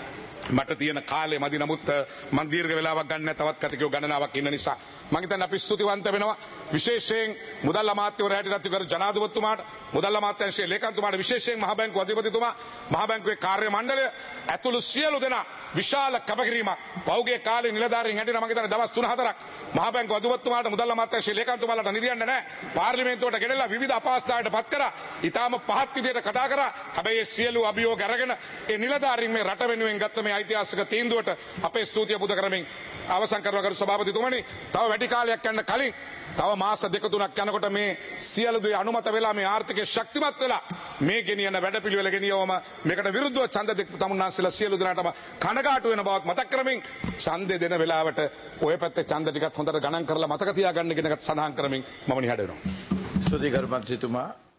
මට තියෙන කාලේ මදි නමුත් මම දීර්ඝ වෙලාවක් ගන්න තවත් කතිකෝ ගණනාවක් ඉන්න නිසා මම හිතන්නේ අපි ස්තුතිවන්ත වෙනවා විශේෂයෙන් මුදල් අමාත්‍යවරයාට රත්කර ජනාධිපතිතුමාට මුදල් අමාත්‍යාංශයේ ලේකම්තුමාට විශේෂයෙන් මහ බැංකුව අධිපතිතුමා මහ බැංකුවේ කාර්ය මණ්ඩලය ඇතුළු සියලු දෙනා විශාල කැපකිරීමක් පෞගේ කාලේ නිලධාරීන් හැටියට මම හිතන්නේ දවස් තුන හතරක් මහ බැංකුව අධිපතිතුමාට මුදල් අමාත්‍යාංශයේ ලේකම්තුමාලාට නිදියන්න නැහැ පාර්ලිමේන්තුවට ගෙනලා විවිධ අපහසුතාවයට පත් කරා ඊටාම පහත් විදියට කතා කරා හැබැයි ඒ සියලු අභියෝග අරගෙන ඒ නිලධාරීන් මේ රට වෙනුවෙන් ගත්ත මේ ඓතිහාසික තීන්දුවට අපේ ස්තුතිය පුද කරමින් අවසන් කරනවා කරු සභාපතිතුමනි තව වැඩි කාලයක් යන්න කලින් තව මාස දෙක තුනක් යනකොට මේ සියලු දේ අනුමත වෙලා මේ ආර්ථිකය ශක්තිමත් වෙලා මේ ගෙනියන වැඩපිළිවෙල ගෙනියවම මේකට විරුද්ධව ඡන්ද දෙක තමුන්නාන්සේලා සියලු දෙනාටම කනගාටු වෙන බවක් මතක් කරමින් ඡන්දේ දෙන වෙලාවට ඔය පැත්තේ ඡන්ද ටිකත් හොඳට ගණන් කරලා මතක තියාගන්න කියන එකත් සඳහන් කරමින් මම නිහඬ වෙනවා. ස්තුතියි කරු මන්ත්‍රීතුමා.